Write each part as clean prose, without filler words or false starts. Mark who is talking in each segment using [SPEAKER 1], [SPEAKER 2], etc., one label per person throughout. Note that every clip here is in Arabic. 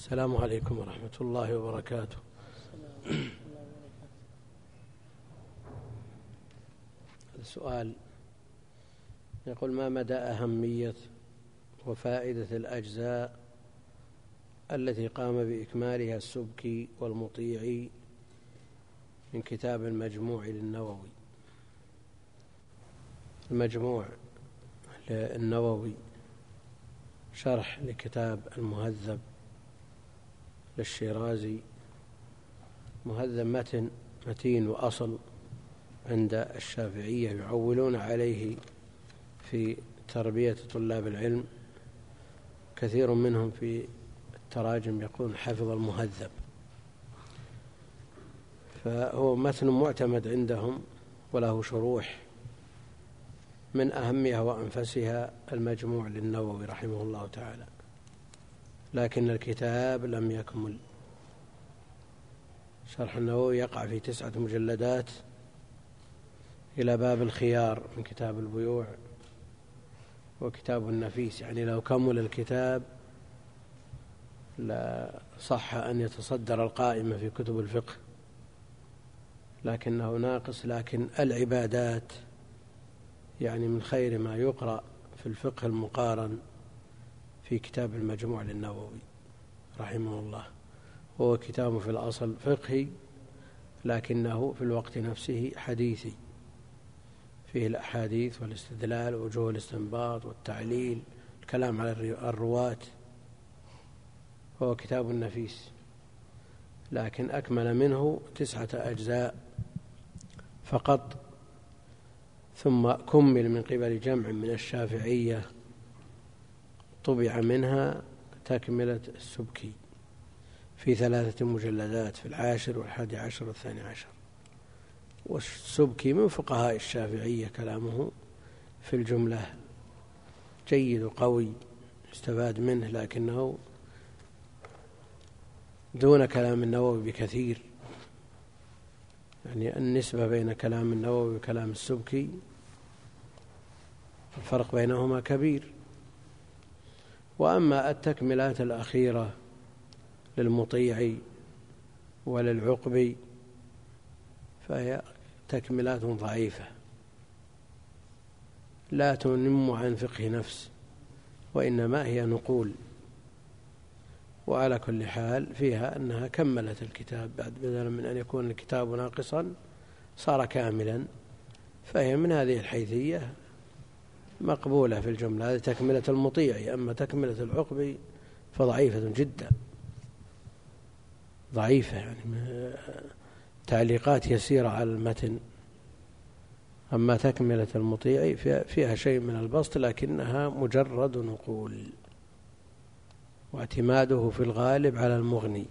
[SPEAKER 1] السلام عليكم ورحمة الله وبركاته. السؤال يقول: ما مدى أهمية وفائدة الأجزاء التي قام بإكمالها السبكي والمطيعي من كتاب المجموع للنووي؟ المجموع للنووي شرح لكتاب المهذب للشيرازي، مهذب متين وأصل عند الشافعية، يعولون عليه في تربية طلاب العلم. كثير منهم في التراجم يقولون حفظ المهذب، فهو متن معتمد عندهم وله شروح. من أهمها وأنفسها المجموع للنووي رحمه الله تعالى، لكن الكتاب لم يكمل. شرح النووي يقع في 9 مجلدات إلى باب الخيار من كتاب البيوع وكتاب النفيس، يعني لو كمل الكتاب لا صح أن يتصدر القائمة في كتب الفقه، لكنه ناقص. لكن العبادات يعني من خير ما يقرأ في الفقه المقارن في كتاب المجموع للنووي رحمه الله. هو كتاب في الأصل فقهي، لكنه في الوقت نفسه حديثي، فيه الأحاديث والاستدلال ووجوه الاستنباط والتعليل، الكلام على الرواة. هو كتاب نفيس، لكن أكمل منه 9 أجزاء فقط، ثم كمل من قبل جمع من الشافعية، طبع منها تكملة السبكي في 3 مجلدات، في 10 و11 و12. والسبكي من فقهاء الشافعية، كلامه في الجملة جيد وقوي يستفاد منه، لكنه دون كلام النووي بكثير. يعني النسبة بين كلام النووي وكلام السبكي الفرق بينهما كبير. وأما التكملات الأخيرة للمطيعي وللعقبي فهي تكملات ضعيفة لا تنم عن فقه نفس، وإنما هي نقول. وعلى كل حال فيها أنها كملت الكتاب، بعد بدلا من أن يكون الكتاب ناقصا صار كاملا، فهي من هذه الحيثية مقبولة في الجملة. هذه تكملة المطيعي. أما تكملة العقبي فضعيفة جدا، ضعيفة، يعني تعليقات يسيرة على المتن. أما تكملة المطيعي فيها شيء من البسط، لكنها مجرد نقول، واعتماده في الغالب على المغني.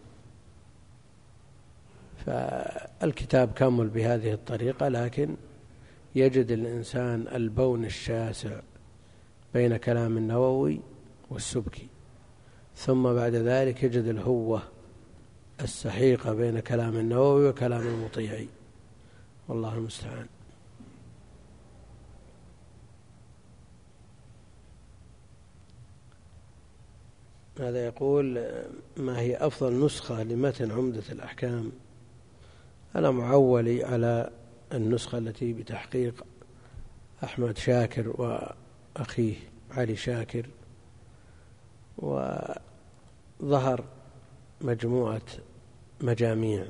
[SPEAKER 1] فالكتاب كامل بهذه الطريقة، لكن يجد الإنسان البون الشاسع بين كلام النووي والسبكي، ثم بعد ذلك يجد الهوة السحيقة بين كلام النووي وكلام المطيعي، والله المستعان. هذا يقول: ما هي أفضل نسخة لمتن عمدة الأحكام؟ أنا معولي على النسخة التي بتحقيق أحمد شاكر وأخيه علي شاكر، وظهر مجموعة مجاميع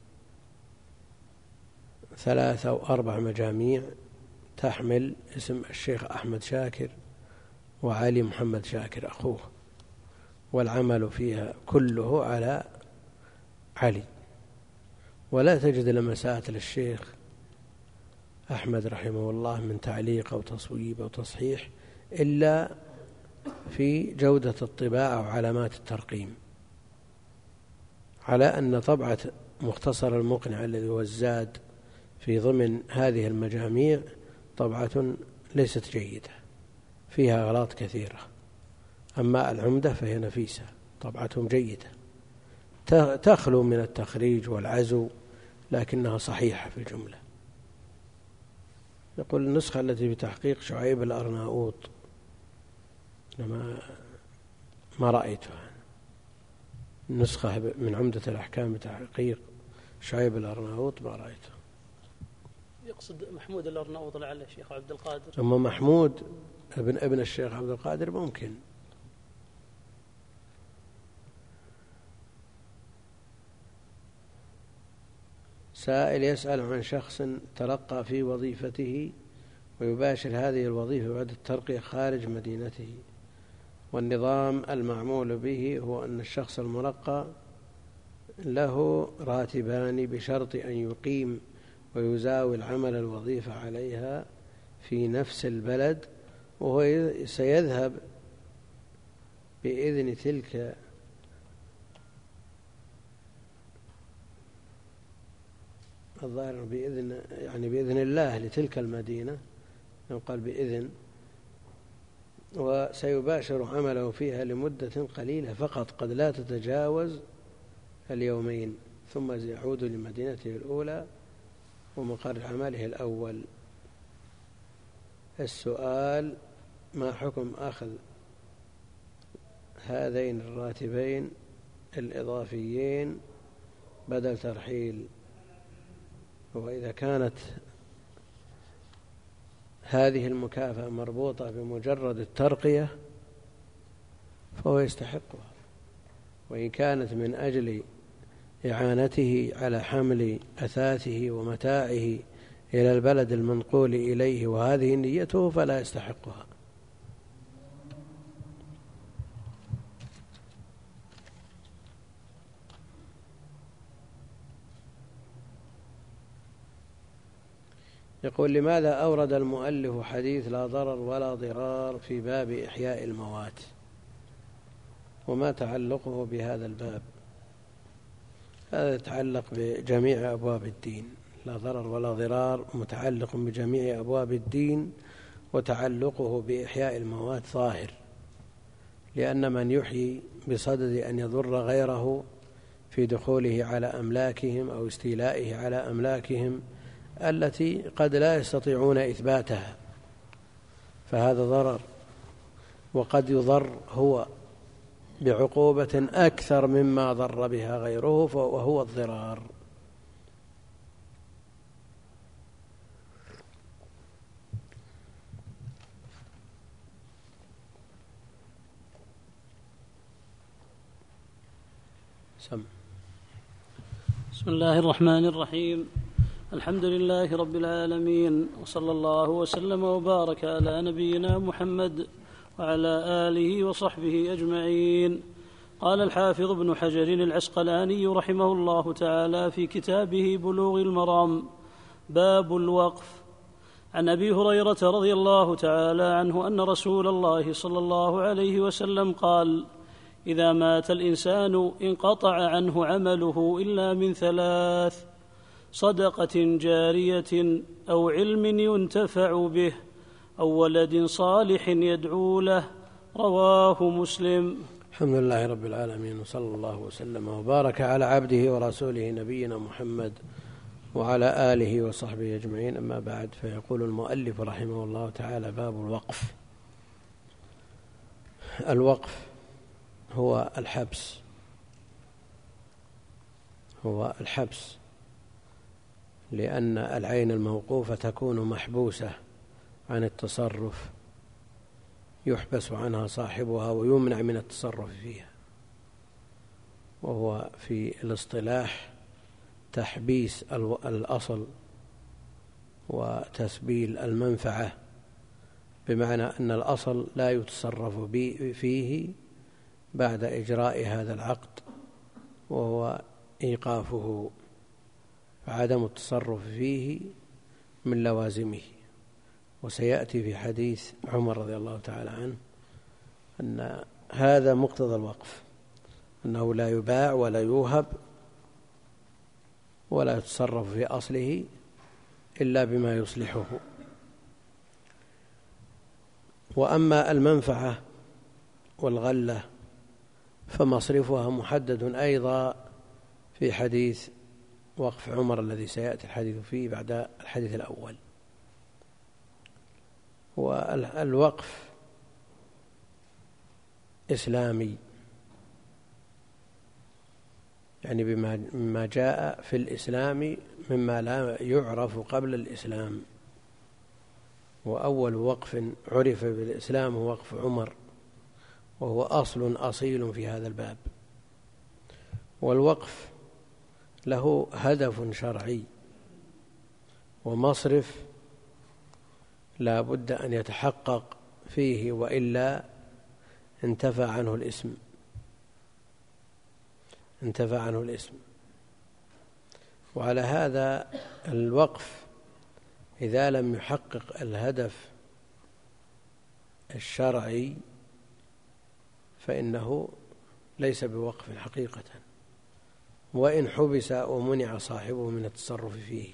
[SPEAKER 1] 3 أو 4 مجاميع تحمل اسم الشيخ أحمد شاكر وعلي محمد شاكر أخوه، والعمل فيها كله على علي، ولا تجد لمسات للشيخ أحمد رحمه الله من تعليق أو تصويب أو تصحيح إلا في جودة الطباعة وعلامات الترقيم. على أن طبعة مختصر المقنع الذي هو الزاد في ضمن هذه المجاميع طبعة ليست جيدة، فيها أغلاط كثيرة. أما العمدة فهي نفيسة، طبعتهم جيدة، تخلو من التخريج والعزو، لكنها صحيحة في الجملة. يقول: النسخة التي بتحقيق شعيب الأرناؤوط ما رأيتها. نسخة من عمدة الأحكام بتحقيق شعيب الأرناؤوط ما رأيته.
[SPEAKER 2] يقصد محمود الأرناؤوط لعل الشيخ عبد القادر.
[SPEAKER 1] أما محمود ابن الشيخ عبد القادر ممكن. سائل يسأل عن شخص ترقى في وظيفته ويباشر هذه الوظيفة بعد الترقية خارج مدينته، والنظام المعمول به هو أن الشخص المرقى له راتبان بشرط أن يقيم ويزاول عمل الوظيفة عليها في نفس البلد، وهو سيذهب بإذن تلك الظاهر بإذن يعني بإذن الله لتلك المدينة، يقال بإذن، وسيباشر عمله فيها لمدة قليلة فقط قد لا تتجاوز اليومين، ثم يعود لمدينته الأولى ومقر عمله الأول. السؤال: ما حكم أخذ هذين الراتبين الإضافيين بدل ترحيل؟ وإذا كانت هذه المكافأة مربوطة بمجرد الترقية فهو يستحقها، وإن كانت من أجل إعانته على حمل أثاثه ومتاعه إلى البلد المنقول إليه وهذه نيته فلا يستحقها. يقول: لماذا أورد المؤلف حديث لا ضرر ولا ضرار في باب إحياء الموات، وما تعلقه بهذا الباب؟ هذا يتعلق بجميع أبواب الدين. لا ضرر ولا ضرار متعلق بجميع أبواب الدين، وتعلقه بإحياء الموات ظاهر، لأن من يحيي بصدد أن يضر غيره في دخوله على أملاكهم أو استيلائه على أملاكهم التي قد لا يستطيعون إثباتها فهذا ضرر، وقد يضر هو بعقوبة أكثر مما ضر بها غيره وهو الضرار.
[SPEAKER 2] بسم الله الرحمن الرحيم. الحمد لله رب العالمين، وصلى الله وسلم وبارك على نبينا محمد وعلى آله وصحبه أجمعين. قال الحافظ ابن حجر العسقلاني رحمه الله تعالى في كتابه بلوغ المرام: باب الوقف. عن أبي هريرة رضي الله تعالى عنه أن رسول الله صلى الله عليه وسلم قال: إذا مات الإنسان انقطع عنه عمله إلا من ثلاث: صدقة جارية أو علم ينتفع به أو ولد صالح يدعو له. رواه مسلم.
[SPEAKER 1] الحمد لله رب العالمين، وصلى الله وسلم وبارك على عبده ورسوله نبينا محمد وعلى آله وصحبه أجمعين. أما بعد، فيقول المؤلف رحمه الله تعالى: باب الوقف. الوقف هو الحبس، لأن العين الموقوفة تكون محبوسة عن التصرف، يحبس عنها صاحبها ويمنع من التصرف فيها، وهو في الاصطلاح تحبيس الأصل وتسبيل المنفعة، بمعنى أن الأصل لا يتصرف فيه بعد إجراء هذا العقد، وهو إيقافه، فعدم التصرف فيه من لوازمه. وسيأتي في حديث عمر رضي الله تعالى عنه أن هذا مقتضى الوقف، أنه لا يباع ولا يوهب ولا يتصرف في أصله إلا بما يصلحه. وأما المنفعة والغلة فمصرفها محدد أيضا في حديث وقف عمر الذي سيأتي الحديث فيه بعد الحديث الأول. والوقف إسلامي، يعني بما جاء في الإسلام مما لا يعرف قبل الإسلام. وأول وقف عرف بالإسلام هو وقف عمر، وهو أصل أصيل في هذا الباب. والوقف له هدف شرعي ومصرف لا بد أن يتحقق فيه، وإلا انتفى عنه الاسم. وعلى هذا الوقف إذا لم يحقق الهدف الشرعي فإنه ليس بوقف حقيقة، وإن حبس ومنع صاحبه من التصرف فيه.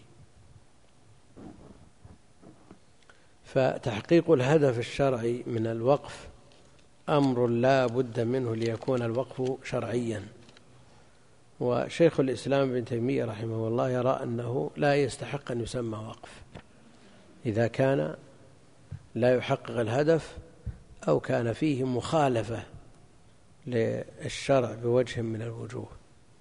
[SPEAKER 1] فتحقيق الهدف الشرعي من الوقف أمر لا بد منه ليكون الوقف شرعيا. وشيخ الإسلام ابن تيمية رحمه الله يرى أنه لا يستحق أن يسمى وقف إذا كان لا يحقق الهدف أو كان فيه مخالفة للشرع بوجه من الوجوه،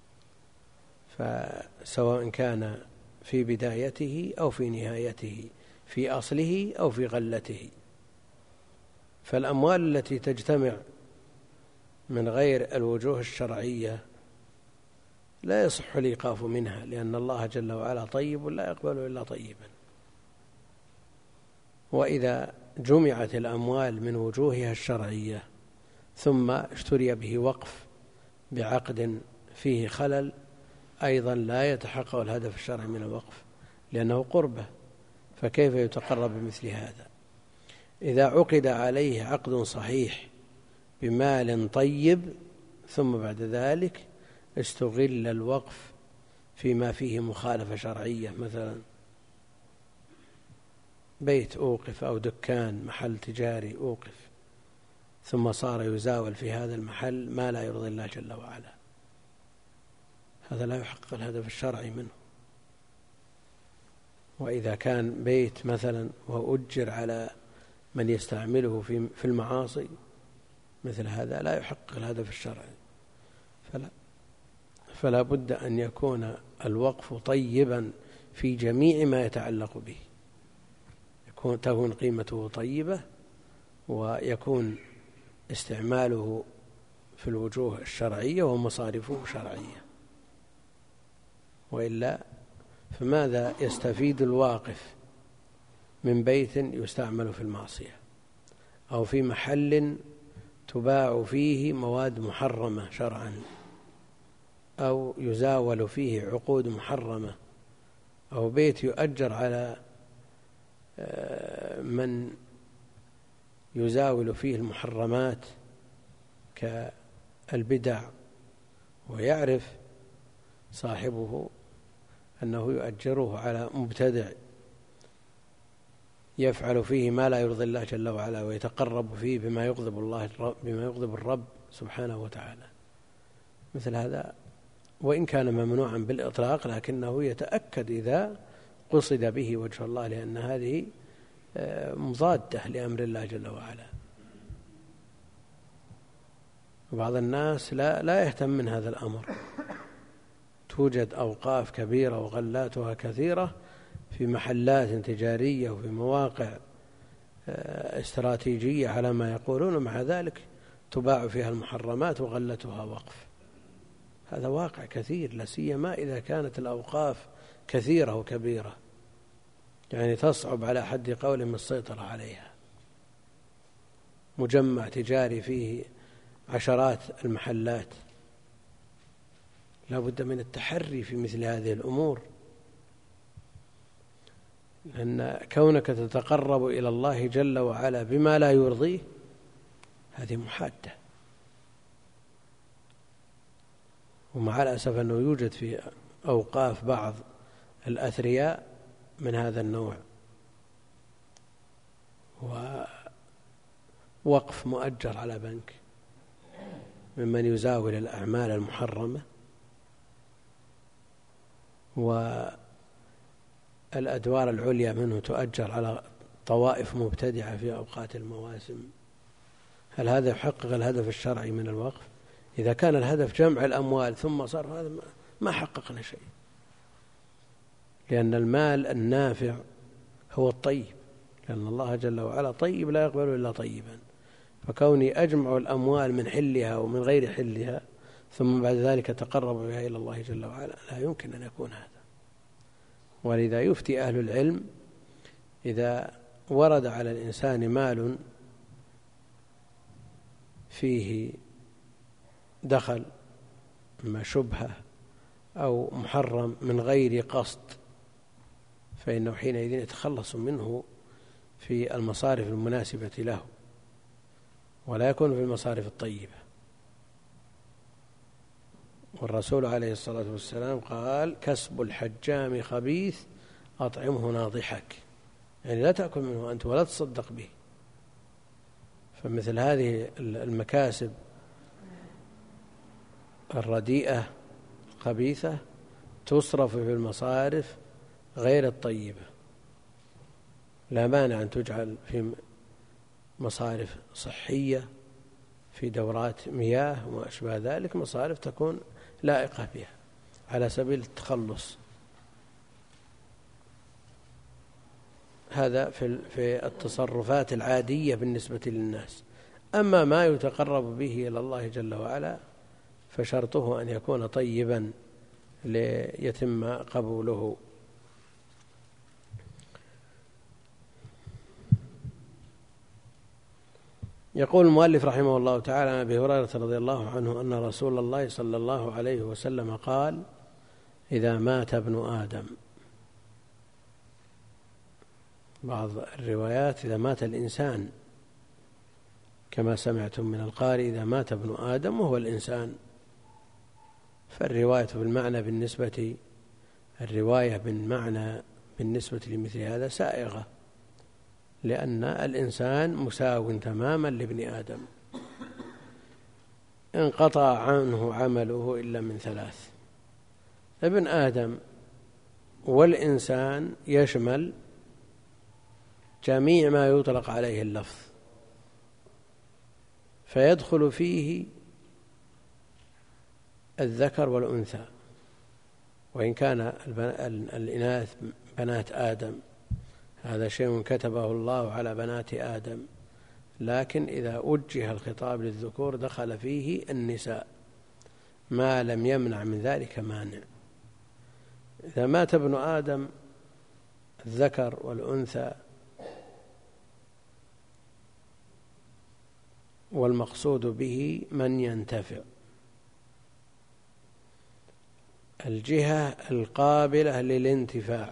[SPEAKER 1] فسواء كان في بدايته أو في نهايته، في أصله أو في غلته. فالأموال التي تجتمع من غير الوجوه الشرعية لا يصح الإيقاف منها، لأن الله جل وعلا طيب لا يقبل إلا طيبا. وإذا جمعت الأموال من وجوهها الشرعية ثم اشتري به وقف بعقد فيه خلل، أيضا لا يتحقق الهدف الشرعي من الوقف لأنه قربة، فكيف يتقرب بمثل هذا؟ إذا عقد عليه عقد صحيح بمال طيب ثم بعد ذلك استغل الوقف فيما فيه مخالفة شرعية، مثلا بيت أوقف أو دكان محل تجاري أوقف، ثم صار يزاول في هذا المحل ما لا يرضي الله جل وعلا، هذا لا يحقق الهدف الشرعي منه. وإذا كان بيت مثلا وأجر على من يستعمله في المعاصي، مثل هذا لا يحقق الهدف الشرعي. فلا بد أن يكون الوقف طيبا في جميع ما يتعلق به، تكون قيمته طيبة ويكون استعماله في الوجوه الشرعية ومصارفه شرعية، وإلا فماذا يستفيد الواقف من بيت يستعمل في المعصية أو في محل تباع فيه مواد محرمة شرعا أو يزاول فيه عقود محرمة أو بيت يؤجر على من يزاول فيه المحرمات كالبدع، ويعرف صاحبه أنه يؤجره على مبتدع يفعل فيه ما لا يرضي الله جل وعلا ويتقرب فيه بما يغضب الرب سبحانه وتعالى. مثل هذا وإن كان ممنوعا بالإطلاق لكنه يتأكد إذا قصد به وجه الله، لأن هذه مضادة لأمر الله جل وعلا. وبعض الناس لا يهتم من هذا الأمر، توجد أوقاف كبيرة وغلاتها كثيرة في محلات تجارية وفي مواقع استراتيجية على ما يقولون، ومع ذلك تباع فيها المحرمات وغلتها وقف. هذا واقع كثير، لا سيما إذا كانت الأوقاف كثيرة وكبيرة، يعني تصعب على حد قولهم السيطرة عليها. مجمع تجاري فيه عشرات المحلات، لا بد من التحري في مثل هذه الأمور، لأن كونك تتقرب إلى الله جل وعلا بما لا يرضيه هذه محادة. ومع الأسف أنه يوجد في أوقاف بعض الأثرياء من هذا النوع، ووقف مؤجر على بنك ممن يزاول الأعمال المحرمة، والأدوار العليا منه تؤجر على طوائف مبتدعة في أوقات المواسم. هل هذا يحقق الهدف الشرعي من الوقف؟ إذا كان الهدف جمع الأموال ثم صرف، هذا ما حققنا شيء، لأن المال النافع هو الطيب، لأن الله جل وعلا طيب لا يقبل إلا طيبا، فكوني أجمع الأموال من حلها ومن غير حلها ثم بعد ذلك تقرب بها إلى الله جل وعلا لا يمكن أن يكون هذا. ولذا يفتي أهل العلم إذا ورد على الإنسان مال فيه دخل إما شبهة أو محرم من غير قصد فإنه حينئذ يتخلص منه في المصارف المناسبة له ولا يكون في المصارف الطيبة. والرسول عليه الصلاة والسلام قال: كسب الحجام خبيث أطعمه ناضحك، يعني لا تأكل منه أنت ولا تصدق به. فمثل هذه المكاسب الرديئة الخبيثة تصرف في المصارف غير الطيبة، لا مانع أن تجعل في مصارف صحية، في دورات مياه وما أشبه ذلك، مصارف تكون لائقة بها على سبيل التخلص. هذا في التصرفات العادية بالنسبة للناس. أما ما يتقرب به إلى الله جل وعلا فشرطه أن يكون طيبا ليتم قبوله. يقول المؤلف رحمه الله تعالى: عن أبي هريرة رضي الله عنه أن رسول الله صلى الله عليه وسلم قال: إذا مات ابن آدم، بعض الروايات إذا مات الإنسان، كما سمعتم من القارئ إذا مات ابن آدم وهو الإنسان، فالرواية بالمعنى بالنسبة لمثل هذا سائغة، لأن الإنسان مساو تماما لابن آدم، انقطع عنه عمله إلا من ثلاث. ابن آدم والإنسان يشمل جميع ما يطلق عليه اللفظ، فيدخل فيه الذكر والأنثى، وإن كان الإناث بنات آدم، هذا شيء كتبه الله على بنات آدم، لكن إذا وجه الخطاب للذكور دخل فيه النساء ما لم يمنع من ذلك مانع. إذا مات ابن آدم الذكر والأنثى، والمقصود به من ينتفع، الجهة القابلة للانتفاع،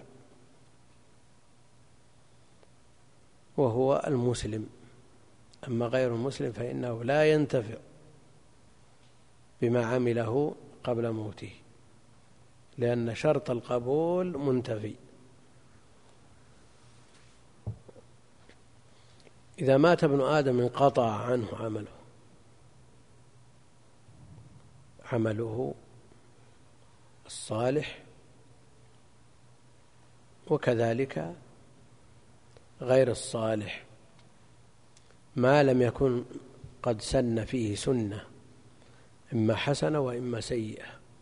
[SPEAKER 1] وهو المسلم. أما غير المسلم فإنه لا ينتفع بما عمله قبل موته، لأن شرط القبول منتفي. إذا مات ابن آدم انقطع عنه عمله الصالح، وكذلك غير الصالح ما لم يكن قد سن فيه سنة إما حسنة وإما سيئة.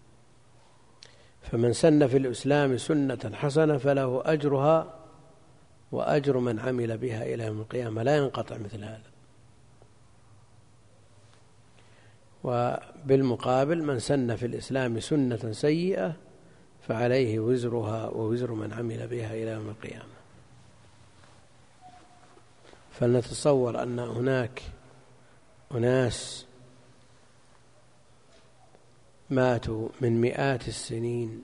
[SPEAKER 1] فمن سن في الإسلام سنة حسنة فله أجرها وأجر من عمل بها إلى يوم القيامة، لا ينقطع مثل هذا. وبالمقابل من سن في الإسلام سنة سيئة فعليه وزرها ووزر من عمل بها إلى يوم القيامة. فلنتصور أن هناك أناس ماتوا من مئات السنين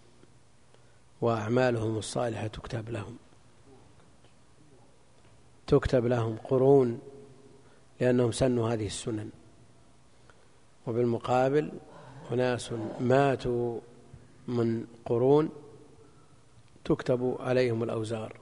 [SPEAKER 1] وأعمالهم الصالحة تكتب لهم قرون لأنهم سنوا هذه السنن، وبالمقابل أناس ماتوا من قرون تكتب عليهم الأوزار،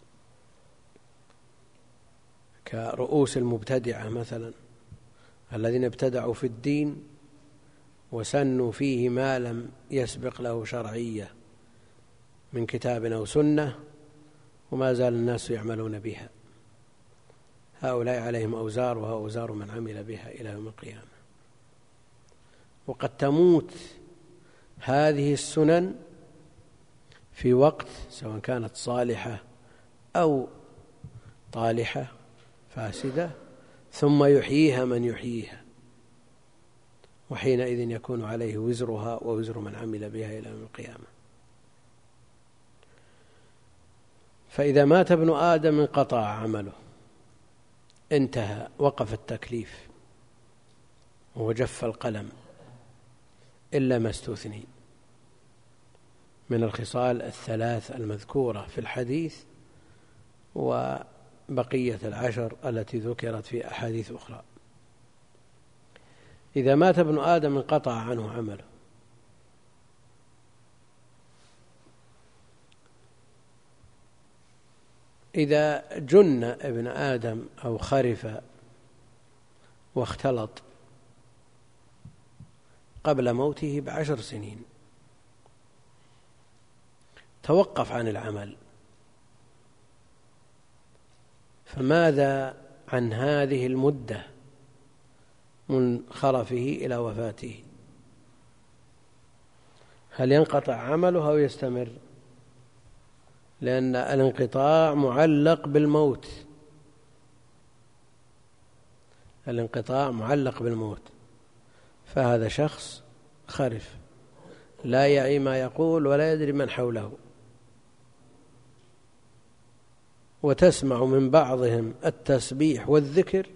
[SPEAKER 1] كرؤوس المبتدعة مثلا الذين ابتدعوا في الدين وسنوا فيه ما لم يسبق له شرعية من كتاب أو سنة، وما زال الناس يعملون بها. هؤلاء عليهم أوزار وهو أوزار من عمل بها إلى يوم القيامة. وقد تموت هذه السنن في وقت سواء كانت صالحة أو طالحة فاسدة، ثم يحييها من يحييها، وحينئذ يكون عليه وزرها ووزر من عمل بها إلى يوم القيامة. فإذا مات ابن آدم انقطع عمله، انتهى، وقف التكليف وجف القلم، إلا ما استثني من الخصال الثلاث المذكورة في الحديث وبقية العشر التي ذكرت في أحاديث أخرى. إذا مات ابن آدم انقطع عنه عمله. إذا جن ابن آدم أو خرف واختلط قبل موته ب10 سنين توقف عن العمل، فماذا عن هذه المدة من خرفه إلى وفاته؟ هل ينقطع عمله أو يستمر؟ لأن الانقطاع معلق بالموت، الانقطاع معلق بالموت. فهذا شخص خرف لا يعي ما يقول ولا يدري من حوله، وتسمع من بعضهم التسبيح والذكر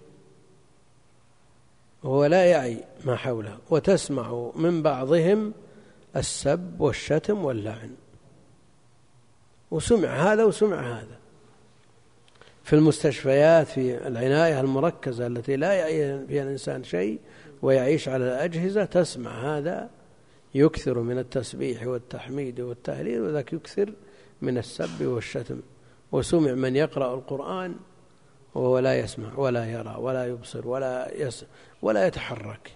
[SPEAKER 1] وهو لا يعي ما حوله، وتسمع من بعضهم السب والشتم واللعن، وسمع هذا وسمع هذا. في المستشفيات في العناية المركزة التي لا يعي فيها الإنسان شيء ويعيش على الأجهزة، تسمع هذا يكثر من التسبيح والتحميد والتهليل، وذاك يكثر من السب والشتم. وسمع من يقرأ القرآن وهو لا يسمع ولا يرى ولا يبصر ولا يتحرك،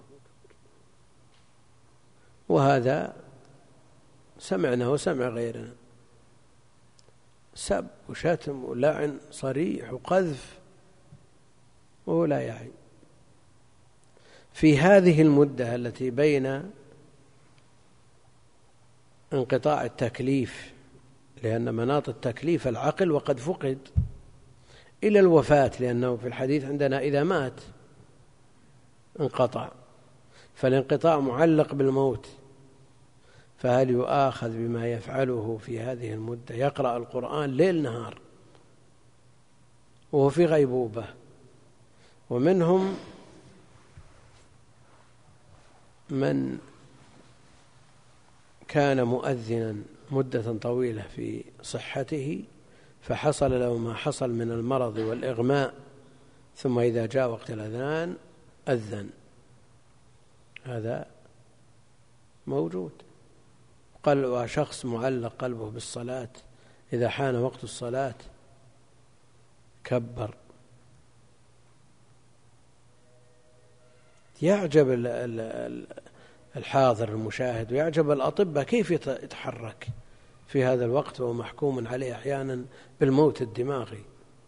[SPEAKER 1] وهذا سمعنا وسمع غيرنا، سب وشتم ولعن صريح وقذف وهو لا يعي. في هذه المدة التي بين انقطاع التكليف، لأن مناط التكليف العقل وقد فقد، إلى الوفاة، لأنه في الحديث عندنا إذا مات انقطع، فالانقطاع معلق بالموت. فهل يؤاخذ بما يفعله في هذه المدة؟ يقرأ القرآن ليل نهار وهو في غيبوبة. ومنهم من كان مؤذنا مدة طويلة في صحته فحصل له ما حصل من المرض والإغماء، ثم إذا جاء وقت الأذان أذن، هذا موجود. وشخص معلق قلبه بالصلاة، إذا حان وقت الصلاة كبر. يعجب الحاضر المشاهد ويعجب الأطباء كيف يتحرك في هذا الوقت وهو محكوم عليه أحيانا بالموت الدماغي.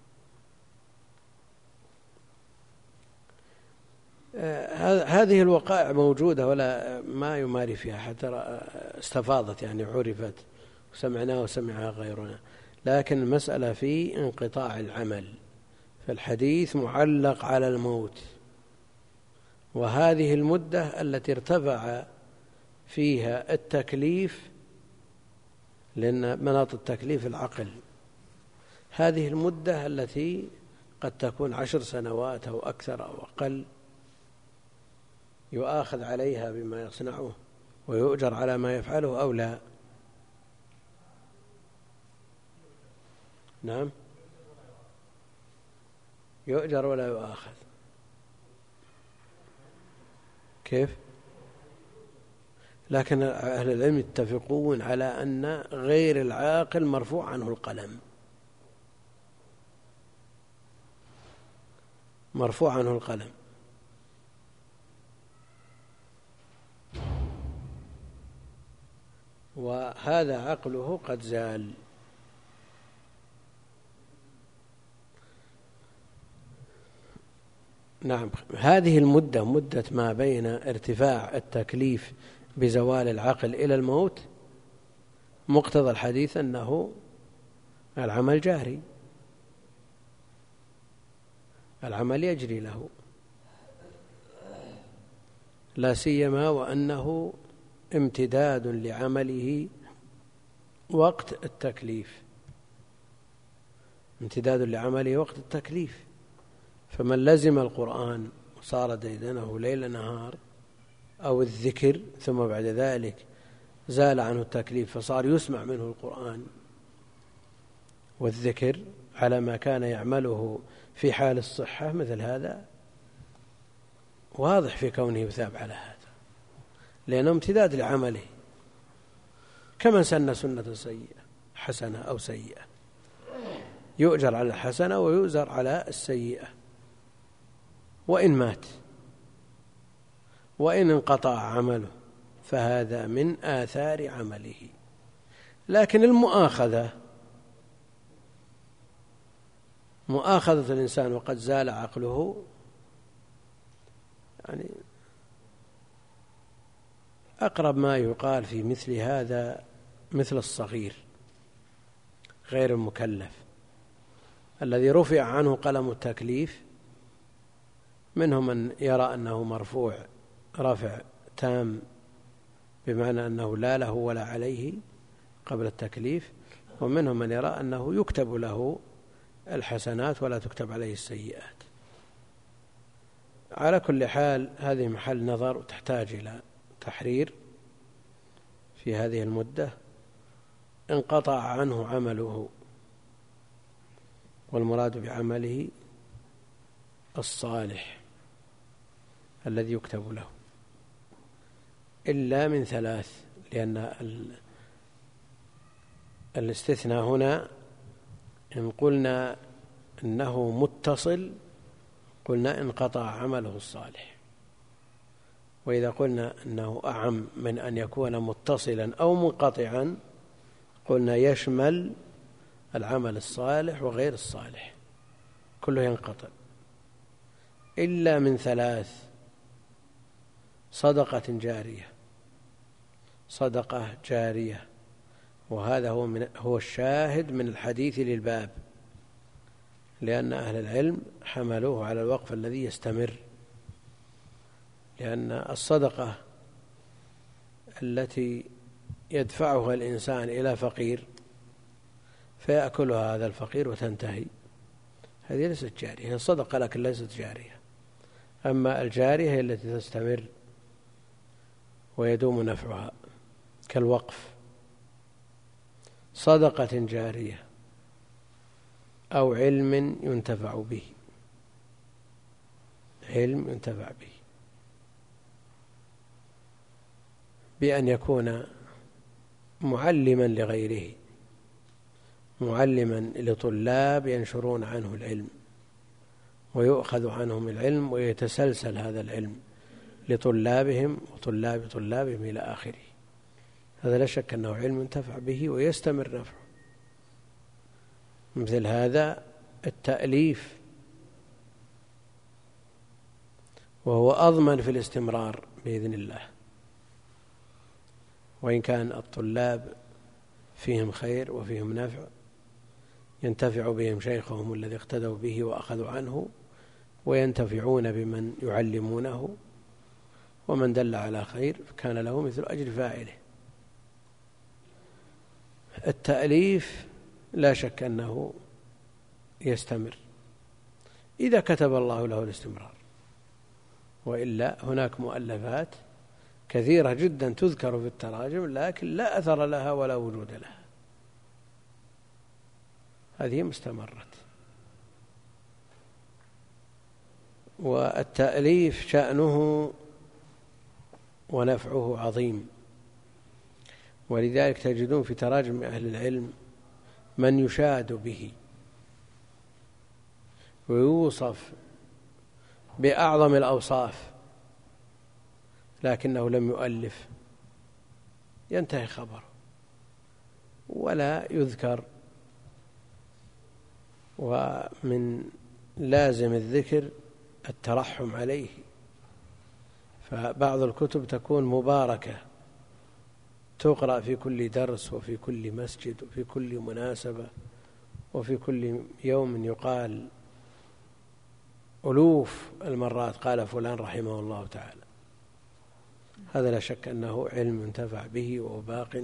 [SPEAKER 1] هذه الوقائع موجودة ولا ما يماري فيها، حتى استفاضت يعني عرفت وسمعناها وسمعها غيرنا. لكن المسألة في انقطاع العمل، فالحديث معلق على الموت، وهذه المدة التي ارتفع فيها التكليف، لأن مناط التكليف العقل، هذه المدة التي قد تكون 10 سنوات أو أكثر أو أقل، يؤاخذ عليها بما يصنعه ويؤجر على ما يفعله أو لا؟ نعم، يؤجر ولا يؤاخذ. كيف؟ لكن أهل العلم يتفقون على أن غير العاقل مرفوع عنه القلم، مرفوع عنه القلم. وهذا عقله قد زال. نعم، هذه المدة، مدة ما بين ارتفاع التكليف بزوال العقل إلى الموت، مقتضى الحديث أنه العمل جاري، العمل يجري له، لا سيما وأنه امتداد لعمله وقت التكليف، امتداد لعمله وقت التكليف. فمن لزم القرآن وصار ديدنه ليل نهار، أو الذكر ثم بعد ذلك زال عنه التكليف فصار يسمع منه القرآن والذكر على ما كان يعمله في حال الصحة، مثل هذا واضح في كونه يثاب على هذا، لأنه امتداد لعمله، كمن سن سنة سيئة حسنة أو سيئة، يؤجر على الحسنة ويؤجر على السيئة، وإن مات وإن انقطع عمله فهذا من آثار عمله. لكن مؤاخذة الإنسان وقد زال عقله، يعني أقرب ما يقال في مثل هذا مثل الصغير غير المكلف الذي رفع عنه قلم التكليف. منهم من يرى أنه مرفوع رفع تام، بمعنى أنه لا له ولا عليه قبل التكليف، ومنهم من يرى أنه يكتب له الحسنات ولا تكتب عليه السيئات. على كل حال هذه محل نظر وتحتاج إلى تحرير في هذه المدة. انقطع عنه عمله، والمراد بعمله الصالح الذي يكتب له، إلا من ثلاث، لأن الاستثناء هنا إن قلنا إنه متصل قلنا انقطع عمله الصالح، وإذا قلنا إنه أعم من أن يكون متصلا أو منقطعا قلنا يشمل العمل الصالح وغير الصالح، كله ينقطع إلا من ثلاث: صدقة جارية، صدقة جارية، وهذا هو الشاهد من الحديث للباب، لأن أهل العلم حملوه على الوقف الذي يستمر، لأن الصدقة التي يدفعها الإنسان إلى فقير فيأكلها هذا الفقير وتنتهي، هذه ليست جارية، هي صدقة لكن ليست جارية. أما الجارية هي التي تستمر ويدوم نفعها كالوقف. صدقة جارية أو علم ينتفع به، علم ينتفع به بأن يكون معلما لغيره، معلما لطلاب ينشرون عنه العلم ويؤخذ عنهم العلم ويتسلسل هذا العلم لطلابهم وطلاب طلابهم إلى آخره. هذا لا شك أنه علم ينتفع به ويستمر نفعه. مثل هذا التأليف، وهو أضمن في الاستمرار بإذن الله، وإن كان الطلاب فيهم خير وفيهم نفع ينتفع بهم شيخهم الذي اقتدوا به وأخذوا عنه، وينتفعون بمن يعلمونه، ومن دل على خير فكان له مثل أجر فاعله. التأليف لا شك أنه يستمر إذا كتب الله له الاستمرار، وإلا هناك مؤلفات كثيرة جدا تذكر في التراجم لكن لا أثر لها ولا وجود لها، هذه مستمرت. والتأليف شأنه ونفعه عظيم، ولذلك تجدون في تراجم أهل العلم من يشاد به ويوصف بأعظم الأوصاف لكنه لم يؤلف، ينتهي خبره ولا يذكر. ومن لازم الذكر الترحم عليه، فبعض الكتب تكون مباركة تقرأ في كل درس وفي كل مسجد وفي كل مناسبة وفي كل يوم يقال ألوف المرات قال فلان رحمه الله تعالى. هذا لا شك أنه علم ينتفع به وهو باق.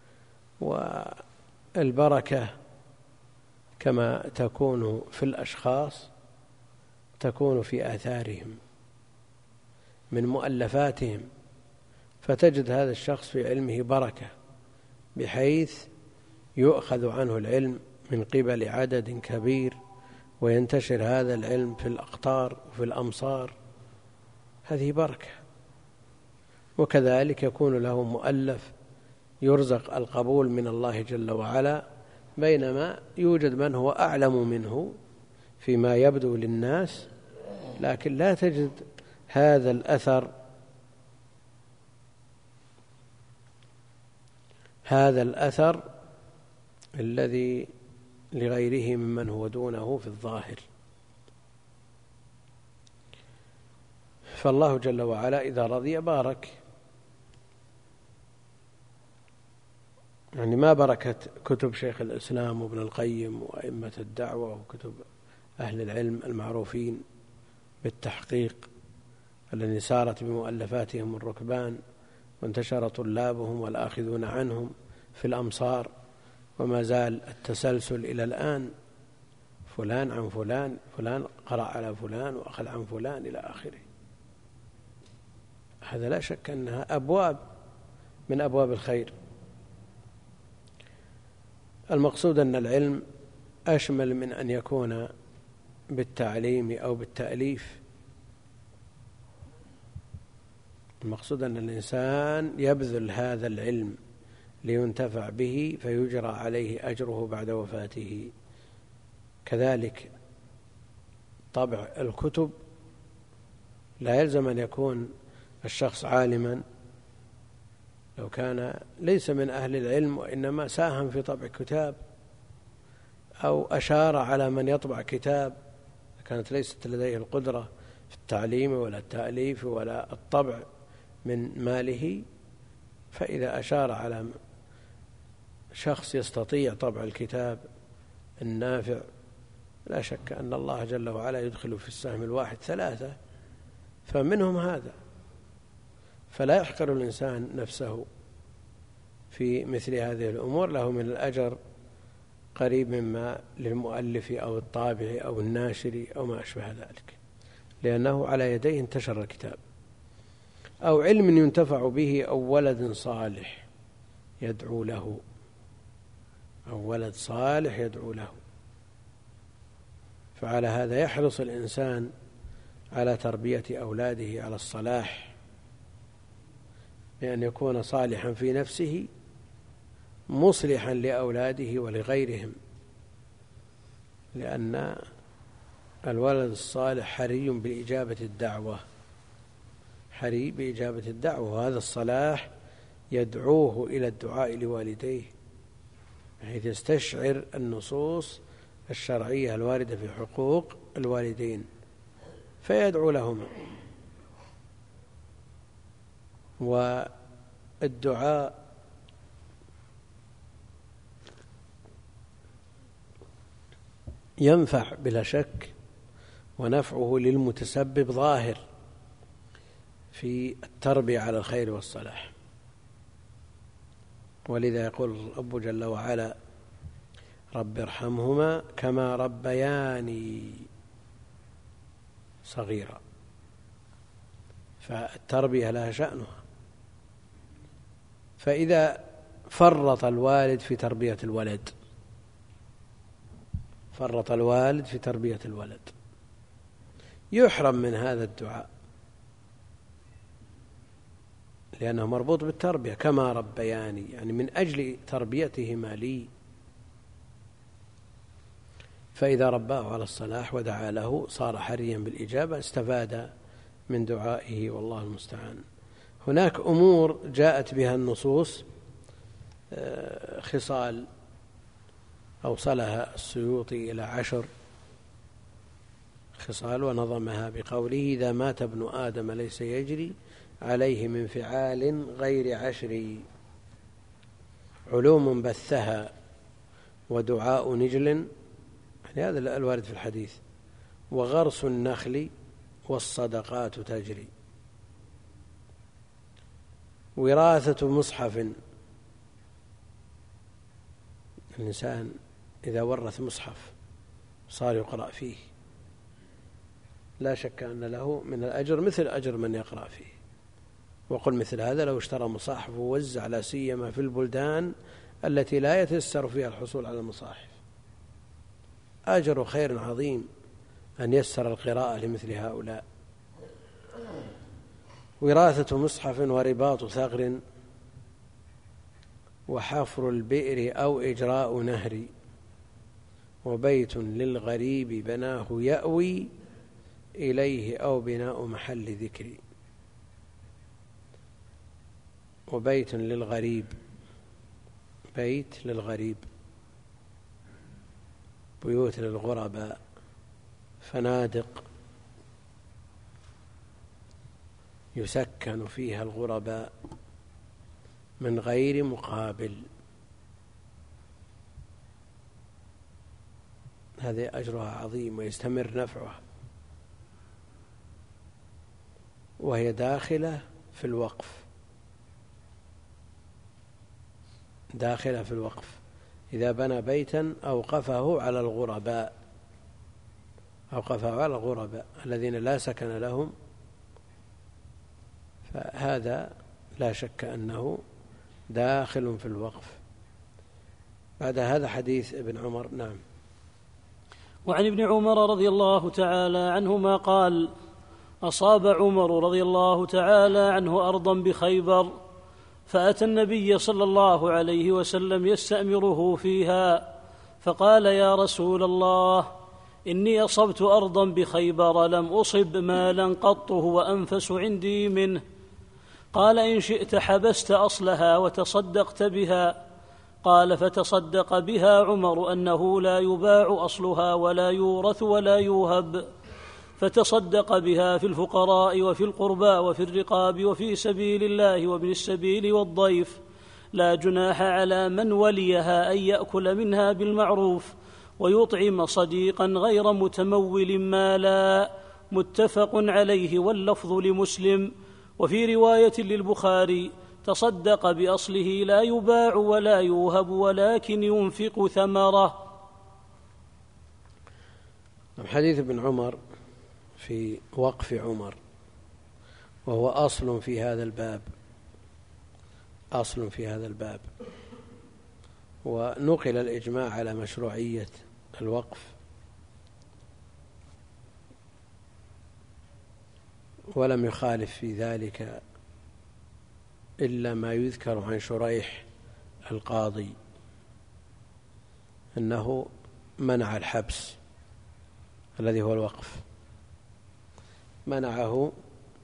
[SPEAKER 1] والبركة كما تكون في الأشخاص تكون في آثارهم من مؤلفاتهم، فتجد هذا الشخص في علمه بركة بحيث يؤخذ عنه العلم من قبل عدد كبير وينتشر هذا العلم في الأقطار وفي الأمصار، هذه بركة. وكذلك يكون له مؤلف يرزق القبول من الله جل وعلا، بينما يوجد من هو أعلم منه فيما يبدو للناس لكن لا تجد هذا الأثر الذي لغيره ممن هو دونه في الظاهر. فالله جل وعلا إذا رضي بارك، يعني ما بركة كتب شيخ الإسلام وابن القيم وأئمة الدعوة وكتب أهل العلم المعروفين بالتحقيق الذي سارت بمؤلفاتهم الركبان وانتشر طلابهم والآخذون عنهم في الأمصار، وما زال التسلسل إلى الآن، فلان عن فلان، فلان قرأ على فلان وأخذ عن فلان إلى آخره. هذا لا شك أنها أبواب من أبواب الخير. المقصود أن العلم أشمل من أن يكون بالتعليم أو بالتأليف. المقصود أن الإنسان يبذل هذا العلم لينتفع به فيجرى عليه أجره بعد وفاته. كذلك طبع الكتب لا يلزم أن يكون الشخص عالما، لو كان ليس من أهل العلم وإنما ساهم في طبع كتاب أو أشار على من يطبع كتاب، كانت ليست لديه القدرة في التعليم ولا التأليف ولا الطبع من ماله، فإذا أشار على شخص يستطيع طبع الكتاب النافع لا شك أن الله جل وعلا يدخل في السهم الواحد 3 فمنهم هذا. فلا يحقر الإنسان نفسه في مثل هذه الأمور، له من الأجر قريب مما للمؤلف أو الطابع أو الناشر أو ما أشبه ذلك، لأنه على يديه انتشر الكتاب. أو علم ينتفع به أو ولد صالح يدعو له، أو ولد صالح يدعو له. فعلى هذا يحرص الإنسان على تربية أولاده على الصلاح، بأن يكون صالحا في نفسه مصلحا لأولاده ولغيرهم، لأن الولد الصالح حري بإجابة الدعوة، حري بإجابة الدعوة، وهذا الصلاح يدعوه إلى الدعاء لوالديه بحيث يستشعر النصوص الشرعية الواردة في حقوق الوالدين فيدعو لهما. والدعاء ينفع بلا شك، ونفعه للمتسبب ظاهر في التربية على الخير والصلاح. ولذا يقول الرب جل وعلا: رب ارحمهما كما ربياني صغيرا. فالتربية لها شأنها. فإذا فرط الوالد في تربية الولد، فرط الوالد في تربية الولد، يحرم من هذا الدعاء، لأنه مربوط بالتربية. كما ربياني يعني من أجل تربيتهما لي. فإذا رباه على الصلاح ودعا له صار حريا بالإجابة، استفاد من دعائه، والله المستعان. هناك أمور جاءت بها النصوص، خصال أوصلها السيوطي إلى 10 خصال ونظمها بقوله: إذا مات ابن آدم ليس يجري عليه من فعال غير 10. علوم بثها ودعاء نجل، يعني هذا الوارد في الحديث، وغرس النخل والصدقات تجري. وراثة مصحف، الإنسان إذا ورث مصحف صار يقرأ فيه لا شك أن له من الأجر مثل أجر من يقرأ فيه. وقل مثل هذا لو اشترى مصاحف ووزع، لا سيما في البلدان التي لا يتيسر فيها الحصول على المصاحف، أجر خير عظيم أن يسر القراءة لمثل هؤلاء. وراثة مصحف ورباط ثغر وحفر البئر أو إجراء نهر وبيت للغريب بناه يأوي إليه أو بناء محل ذكر. وبيت للغريب، بيت للغريب، بيوت للغرباء، فنادق يسكن فيها الغرباء من غير مقابل، هذه أجرها عظيم ويستمر نفعها، وهي داخلة في الوقف، داخلة في الوقف. إذا بنى بيتا أوقفه على الغرباء، أوقفه على الغرباء الذين لا سكن لهم، فهذا لا شك أنه داخل في الوقف. بعد هذا حديث ابن عمر. نعم.
[SPEAKER 2] وعن ابن عمر رضي الله تعالى عنهما قال: أصاب عمر رضي الله تعالى عنه أرضا بخيبر، فأتى النبي صلى الله عليه وسلم يستأمره فيها، فقال: يا رسول الله، إني أصبت أرضا بخيبر لم أصب مالا قط هو أنفس عندي منه. قال: إن شئت حبست أصلها وتصدقت بها. قال: فتصدق بها عمر أنه لا يباع أصلها ولا يورث ولا يوهب، فتصدق بها في الفقراء وفي القربى وفي الرقاب وفي سبيل الله وابن السبيل والضيف، لا جناح على من وليها أن يأكل منها بالمعروف ويطعم صديقا غير متمول مالا. متفق عليه، واللفظ لمسلم. وفي رواية للبخاري: تصدق بأصله لا يباع ولا يوهب ولكن ينفق ثمره.
[SPEAKER 1] حديث ابن عمر في وقف عمر، وهو أصل في هذا الباب، أصل في هذا الباب. ونقل الإجماع على مشروعية الوقف، ولم يخالف في ذلك إلا ما يذكر عن شريح القاضي أنه منع الحبس الذي هو الوقف، منعه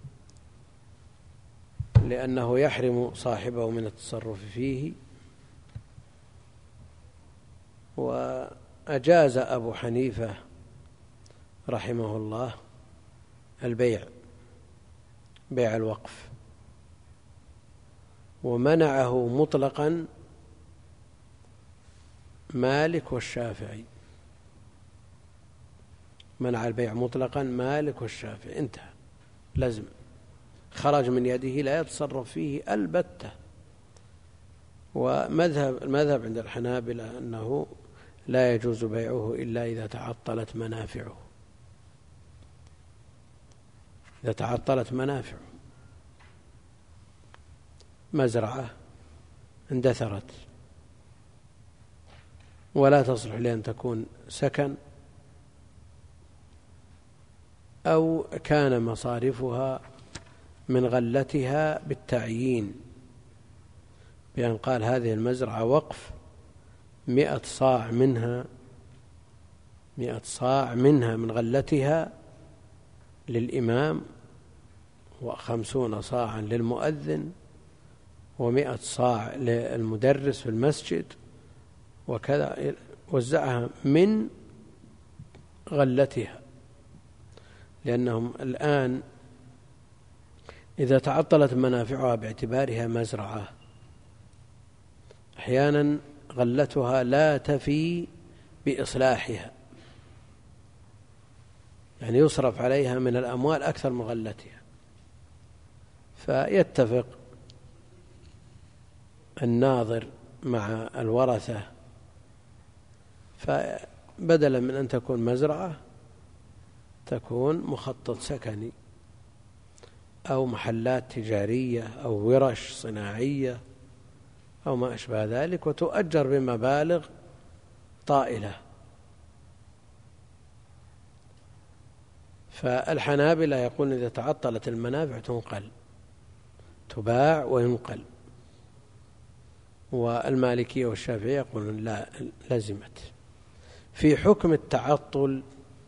[SPEAKER 1] لأنه يحرم صاحبه من التصرف فيه. وأجاز أبو حنيفة رحمه الله البيع، بيع الوقف، ومنعه مطلقا مالك والشافعي، منع البيع مطلقا مالك والشافعي، انتهى، لازم، خرج من يده لا يتصرف فيه البتة. المذهب عند الحنابلة أنه لا يجوز بيعه إلا إذا تعطلت منافعه، إذا تعطلت منافعه، مزرعة اندثرت ولا تصلح لأن تكون سكن، أو كان مصارفها من غلتها بالتعيين، بأن قال هذه المزرعة وقف 100 صاع منها، 100 صاع منها من غلتها للإمام، و50 صاعا للمؤذن، و100 صاع للمدرس في المسجد، وكذا، وزعها من غلتها. لأنهم الآن إذا تعطلت منافعها باعتبارها مزرعة أحيانا غلتها لا تفي بإصلاحها، يعني يصرف عليها من الأموال أكثر من غلتها، فيتفق الناظر مع الورثة، فبدلا من أن تكون مزرعة تكون مخطط سكني أو محلات تجارية أو ورش صناعية أو ما أشبه ذلك، وتؤجر بمبالغ طائلة. فالحنابلة يقولون إذا تعطلت المنافع تنقل، تباع وينقل، والمالكية والشافعية يقولون لا، لزمت. في حكم التعطل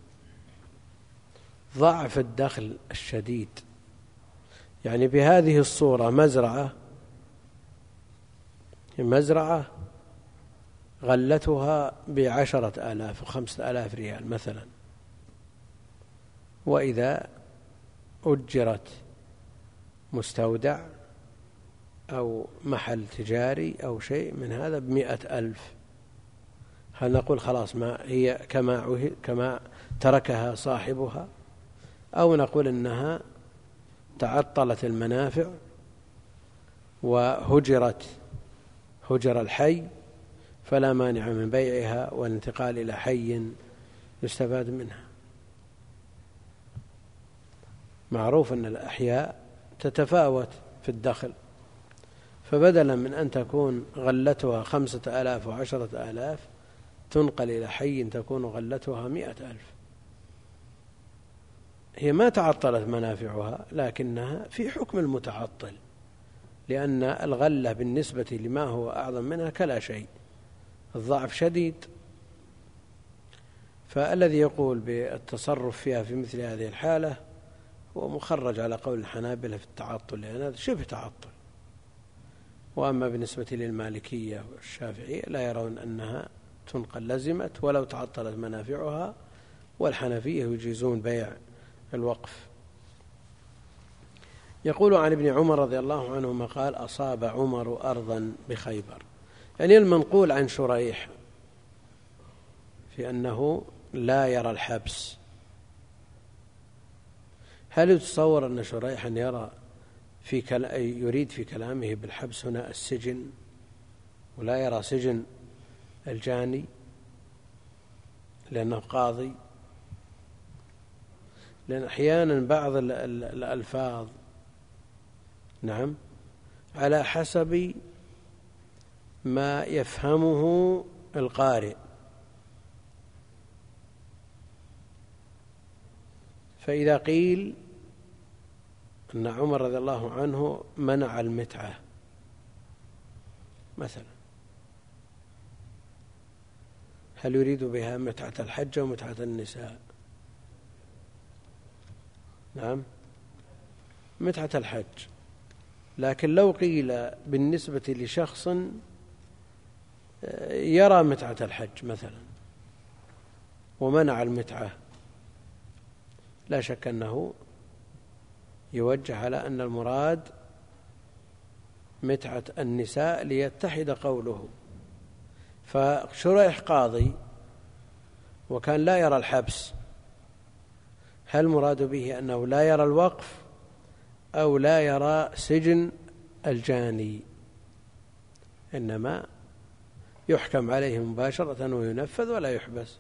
[SPEAKER 1] ضعف الدخل الشديد، يعني بهذه الصورة مزرعة غلتها ب10,000 و5,000 ريال مثلا، وإذا أجرت مستودع أو محل تجاري أو شيء من هذا ب100,000، هل نقول خلاص ما هي كما تركها صاحبها، أو نقول إنها تعطلت المنافع هجر الحي، فلا مانع من بيعها والانتقال إلى حي يستفاد منها. معروف أن الأحياء تتفاوت في الدخل، فبدلا من أن تكون غلتها 5,000 و10,000 تنقل إلى حي تكون غلتها 100,000. هي ما تعطلت منافعها، لكنها في حكم المتعطل، لأن الغلة بالنسبة لما هو أعظم منها كلا شيء، الضعف شديد. فالذي يقول بالتصرف فيها في مثل هذه الحالة هو مخرج على قول الحنابلة في التعطل، لأن هذا شبه تعطل. وأما بالنسبة للمالكية والشافعية لا يرون أنها تنقل، لزمت ولو تعطلت منافعها، والحنفية يجيزون بيع الوقف. يقول عن ابن عمر رضي الله عنهما قال: أصاب عمر أرضا بخيبر، يعني المنقول عن شريح في أنه لا يرى الحبس. هل يتصور أن شريحا يريد في كلامه بالحبس هنا السجن ولا يرى سجن الجاني لأنه قاضي؟ لأن أحيانا بعض الألفاظ نعم على حسب ما يفهمه القارئ، فإذا قيل أن عمر رضي الله عنه منع المتعة مثلا، هل يريد بها متعة الحج أو متعة النساء؟ نعم، متعة الحج. لكن لو قيل بالنسبة لشخص يرى متعة الحج مثلا ومنع المتعة، لا شك أنه يوجه على أن المراد متعة النساء ليتحد قوله. فشريح قاضي وكان لا يرى الحبس، هل مراد به أنه لا يرى الوقف أو لا يرى سجن الجاني؟ إنما يحكم عليه مباشرة وينفذ ولا يحبس.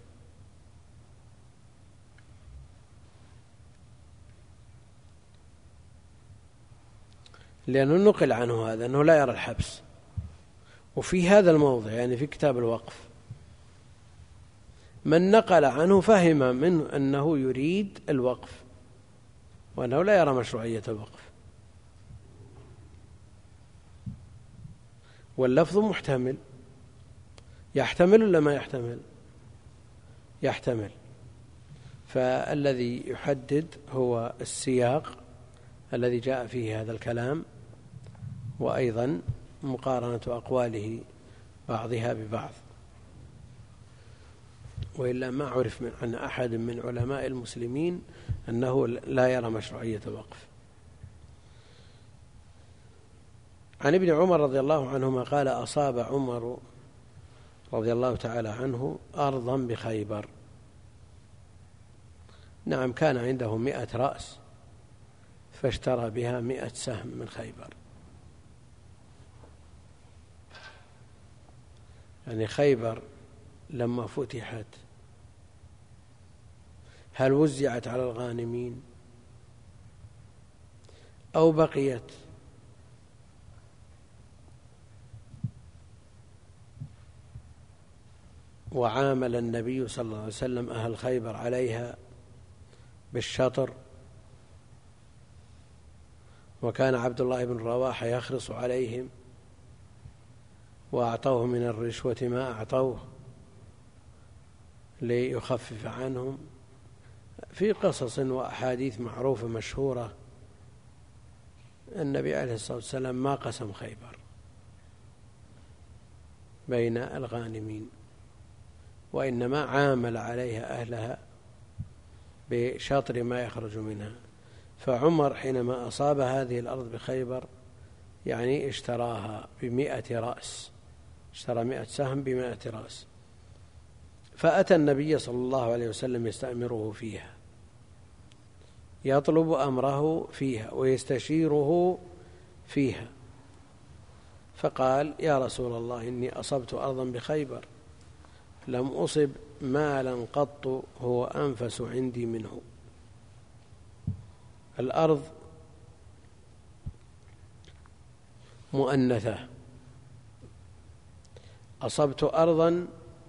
[SPEAKER 1] لأنه نقل عنه هذا أنه لا يرى الحبس، وفي هذا الموضع يعني في كتاب الوقف من نقل عنه فهم منه أنه يريد الوقف وأنه لا يرى مشروعية الوقف، واللفظ محتمل، يحتمل ولا ما يحتمل؟ يحتمل. فالذي يحدد هو السياق الذي جاء فيه هذا الكلام، وأيضا مقارنة أقواله بعضها ببعض، وإلا ما عرف عن أحد من علماء المسلمين أنه لا يرى مشروعية الوقف. عن ابن عمر رضي الله عنهما قال أصاب عمر رضي الله تعالى عنه أرضا بخيبر. نعم، كان عنده 100 رأس فاشترى بها 100 سهم من خيبر. يعني خيبر لما فتحت هل وزعت على الغانمين أو بقيت؟ وعامل النبي صلى الله عليه وسلم أهل خيبر عليها بالشطر، وكان عبد الله بن رواحة يخرص عليهم وأعطوه من الرشوة ما أعطوه ليخفف عنهم. في قصص وأحاديث معروفة مشهورة النبي عليه الصلاة والسلام ما قسم خيبر بين الغانمين، وإنما عامل عليها أهلها بشطر ما يخرج منها. فعمر حينما أصاب هذه الأرض بخيبر يعني اشتراها ب100 رأس، اشترى 100 سهم ب100 رأس. فأتى النبي صلى الله عليه وسلم يستأمره فيها، يطلب أمره فيها ويستشيره فيها. فقال: يا رسول الله، إني أصبت أرضا بخيبر لم أصب مالا قط هو أنفس عندي منه. الأرض مؤنثة، أصبت أرضا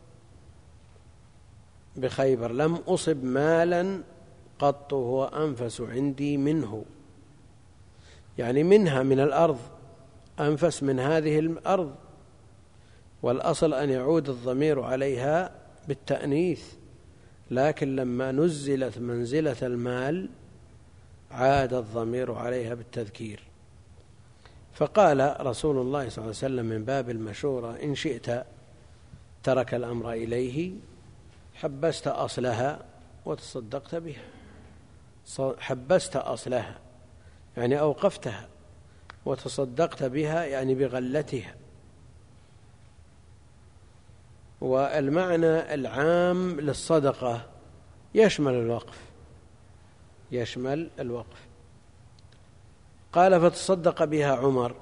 [SPEAKER 1] بخيبر لم أصب مالا قط هو أنفس عندي منه، يعني منها من الأرض أنفس من هذه الأرض. والأصل أن يعود الضمير عليها بالتأنيث، لكن لما نزلت منزلة المال عاد الضمير عليها بالتذكير. فقال رسول الله صلى الله عليه وسلم من باب المشورة: إن شئت ترك الأمر إليه، حبست أصلها وتصدقت بها. حبست أصلها يعني أوقفتها، وتصدقت بها يعني بغلتها. والمعنى العام للصدقة يشمل الوقف. قال: فتصدق بها عمر،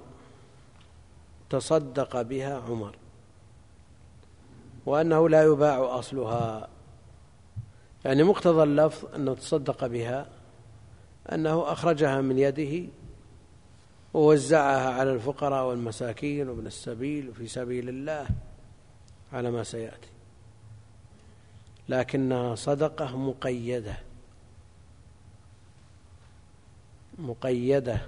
[SPEAKER 1] تصدق بها عمر، وأنه لا يباع أصلها. يعني مقتضى اللفظ أنه تصدق بها أنه أخرجها من يده ووزعها على الفقراء والمساكين وابن السبيل وفي سبيل الله على ما سيأتي، لكنها صدقة مقيدة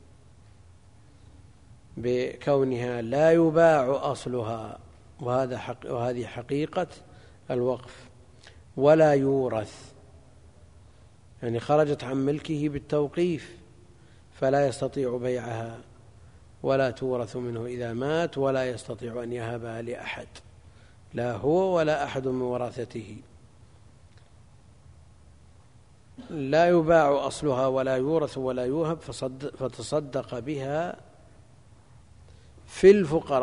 [SPEAKER 1] بكونها لا يباع أصلها، وهذه حقيقة الوقف. ولا يورث، يعني خرجت عن ملكه بالتوقيف فلا يستطيع بيعها، ولا تورث منه إذا مات، ولا يستطيع أن يهبها لأحد، لا هو ولا أحد من ورثته. لا يباع أصلها ولا يورث ولا يوهب. فتصدق بها في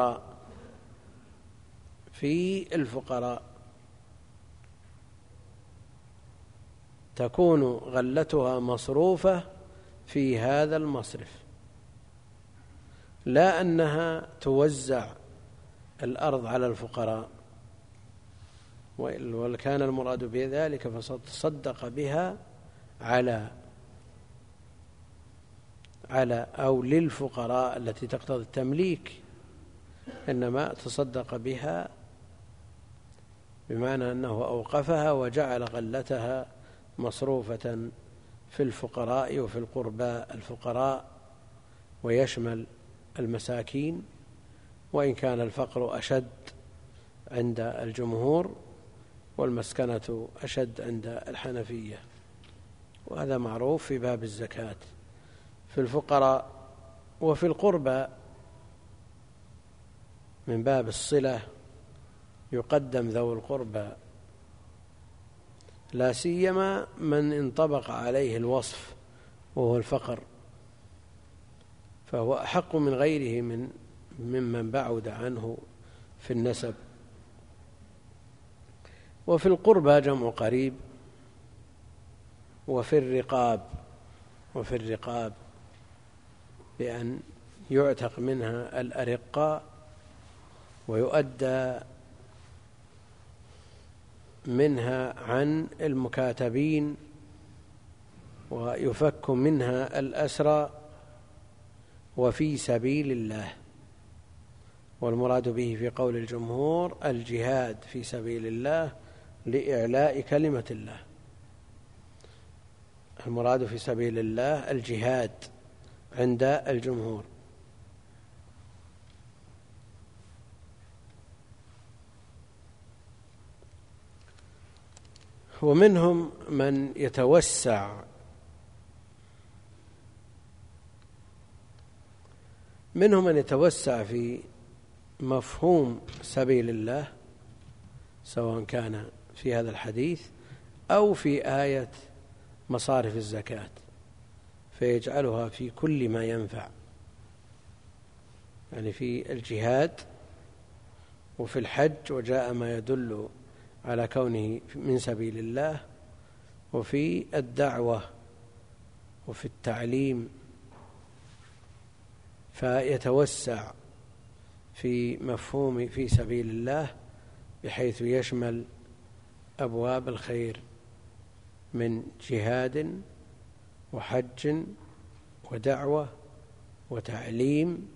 [SPEAKER 1] الفقراء تكون غلتها مصروفة في هذا المصرف، لا أنها توزع الأرض على الفقراء، وكان المراد بذلك فتصدق بها على أو للفقراء التي تقتضي التمليك، إنما تصدق بها بمعنى أنه أوقفها وجعل غلتها مصروفة في الفقراء وفي القرباء الفقراء، ويشمل المساكين، وإن كان الفقر أشد عند الجمهور والمسكنة أشد عند الحنفية، وهذا معروف في باب الزكاة. في الفقراء وفي القربى من باب الصلة يقدم ذو القربى، لا سيما من انطبق عليه الوصف وهو الفقر، فهو أحق من غيره ممن بعد عنه في النسب. وفي القربى جمع قريب. وفي الرقاب بأن يعتق منها الأرقاء ويؤدى منها عن المكاتبين ويفك منها الأسرى. وفي سبيل الله، والمراد به في قول الجمهور الجهاد في سبيل الله لإعلاء كلمة الله. المراد في سبيل الله الجهاد عند الجمهور. ومنهم من يتوسع في مفهوم سبيل الله، سواء كان في هذا الحديث أو في آية مصارف الزكاة، فيجعلها في كل ما ينفع، يعني في الجهاد وفي الحج وجاء ما يدل على كونه من سبيل الله، وفي الدعوة وفي التعليم، فيتوسع في مفهوم في سبيل الله بحيث يشمل أبواب الخير من جهاد وحج ودعوة وتعليم،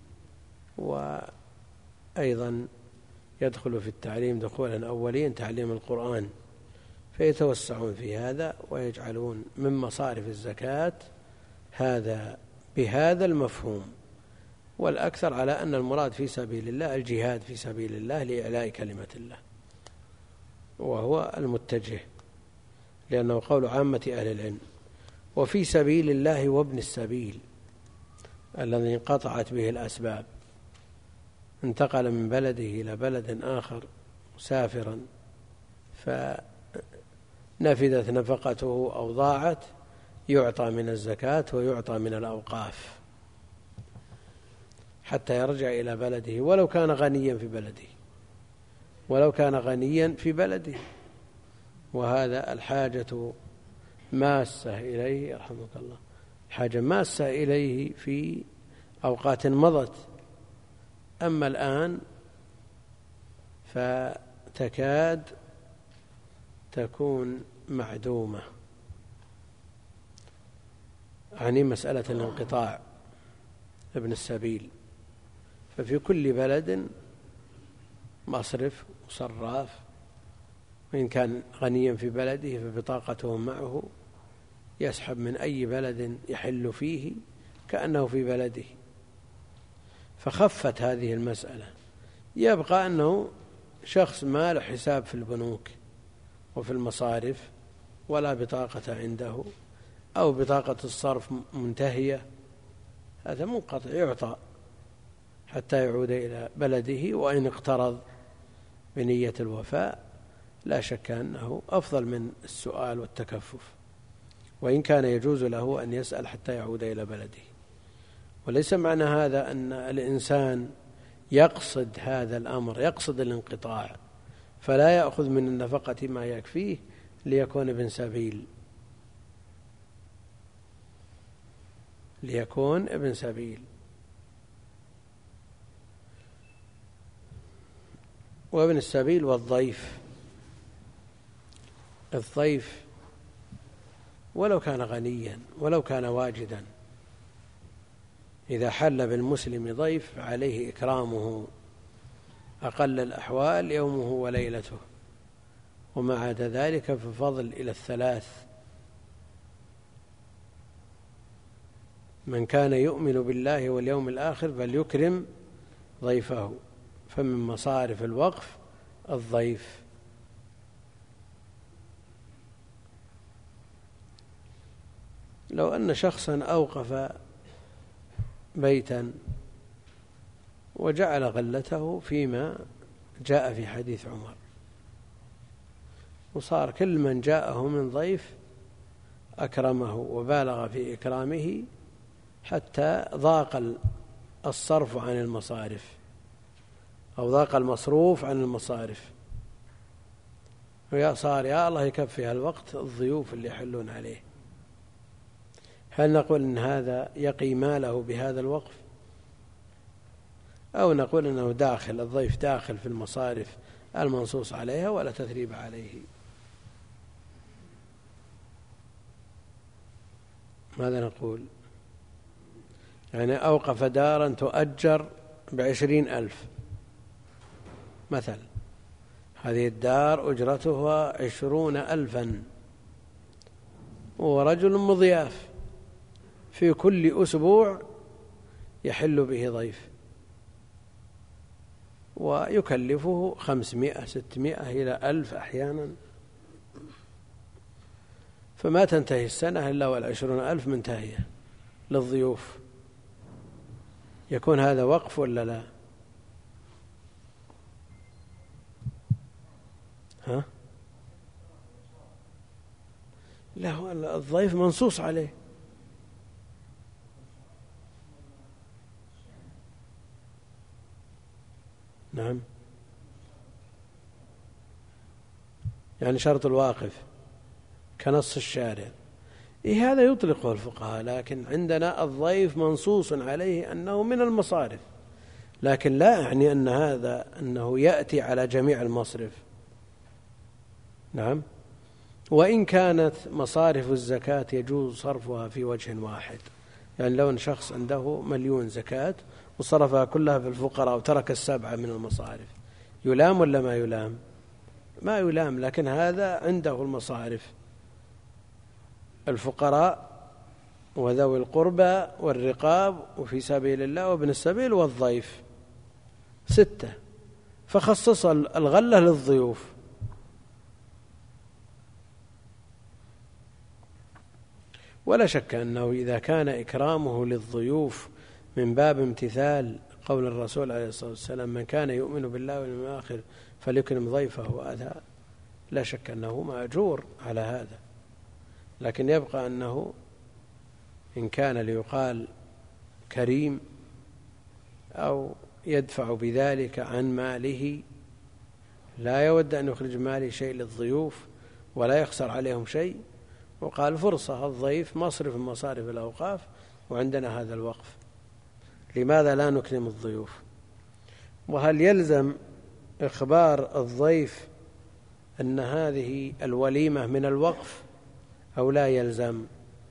[SPEAKER 1] وأيضا يدخل في التعليم دخولا أولين تعليم القرآن، فيتوسعون في هذا ويجعلون من مصارف الزكاة هذا بهذا المفهوم. والأكثر على أن المراد في سبيل الله الجهاد في سبيل الله لإعلاء كلمة الله، وهو المتجه، لأنه قول عامة أهل العلم. وفي سبيل الله وابن السبيل الذي انقطعت به الأسباب، انتقل من بلده إلى بلد آخر مسافرا فنفذت نفقته أو ضاعت، يعطى من الزكاة ويعطى من الأوقاف حتى يرجع إلى بلده، ولو كان غنيا في بلده، وهذا الحاجة ماسة إليه رحمك الله، حاجة ماسة إليه في أوقات مضت. أما الآن فتكاد تكون معدومة. يعني مسألة الانقطاع ابن السبيل، ففي كل بلد مصرف وصراف، وإن كان غنيا في بلده فبطاقته معه يسحب من أي بلد يحل فيه كأنه في بلده. فخفت هذه المسألة، يبقى أنه شخص ما له حساب في البنوك وفي المصارف ولا بطاقة عنده، أو بطاقة الصرف منتهية، هذا منقطع، يعطى حتى يعود إلى بلده، وإن اقترض بنية الوفاء لا شك أنه أفضل من السؤال والتكفف، وإن كان يجوز له أن يسأل حتى يعود إلى بلده. وليس معنى هذا أن الإنسان يقصد هذا الأمر، يقصد الانقطاع، فلا يأخذ من النفقة ما يكفيه ليكون ابن سبيل. وابن السبيل والضيف، الضيف ولو كان غنيا ولو كان واجدا، إذا حل بالمسلم ضيف عليه إكرامه، أقل الأحوال يومه وليلته، وما عدا ذلك ففضل إلى الثلاث: من كان يؤمن بالله واليوم الآخر فليكرم ضيفه، فمن مصارف الوقف الضيف. لو أن شخصا أوقف بيتا وجعل غلته فيما جاء في حديث عمر، وصار كل من جاءه من ضيف أكرمه وبالغ في إكرامه، حتى ضاق الصرف عن المصارف أو ضاق المصروف عن المصارف، وصار يا الله يكفي هالوقت الضيوف اللي يحلون عليه. هل نقول إن هذا يقي ماله بهذا الوقف، أو نقول أنه داخل الضيف داخل في المصارف المنصوص عليها ولا تثريب عليه؟ ماذا نقول؟ يعني أوقف دارا تؤجر ب20,000 مثلا، هذه الدار أجرتها 20,000 ورجل مضياف في كل أسبوع يحل به ضيف ويكلفه 500 600 إلى 1000 أحيانا، فما تنتهي السنة إلا وال20,000 منتهية للضيوف. يكون هذا وقف ولا لا؟ ها؟ لا، هو الضيف منصوص عليه. نعم، يعني شرط الواقف كنص الشارع، هذا يطلقه الفقهاء، لكن عندنا الضيف منصوص عليه أنه من المصارف، لكن لا يعني أن هذا أنه يأتي على جميع المصرف. نعم، وإن كانت مصارف الزكاة يجوز صرفها في وجه واحد، يعني لو أن شخص عنده 1,000,000 زكاة وصرفها كلها في الفقراء وترك 7 من المصارف، يلام ولا ما يلام؟ ما يلام، لكن هذا عنده المصارف: الفقراء وذوي القربى والرقاب وفي سبيل الله وابن السبيل والضيف 6، فخصص الغلة للضيوف. ولا شك أنه إذا كان إكرامه للضيوف من باب امتثال قول الرسول عليه الصلاة والسلام: من كان يؤمن بالله واليوم الآخر فليكرم ضيفه، هذا لا شك أنه مأجور على هذا، لكن يبقى أنه إن كان ليقال كريم أو يدفع بذلك عن ماله، لا يود أن يخرج ماله شيء للضيوف ولا يخسر عليهم شيء، وقال فرصة الضيف مصرف من مصارف الأوقاف وعندنا هذا الوقف، لماذا لا نكرم الضيوف؟ وهل يلزم إخبار الضيف أن هذه الوليمة من الوقف أو لا يلزم؟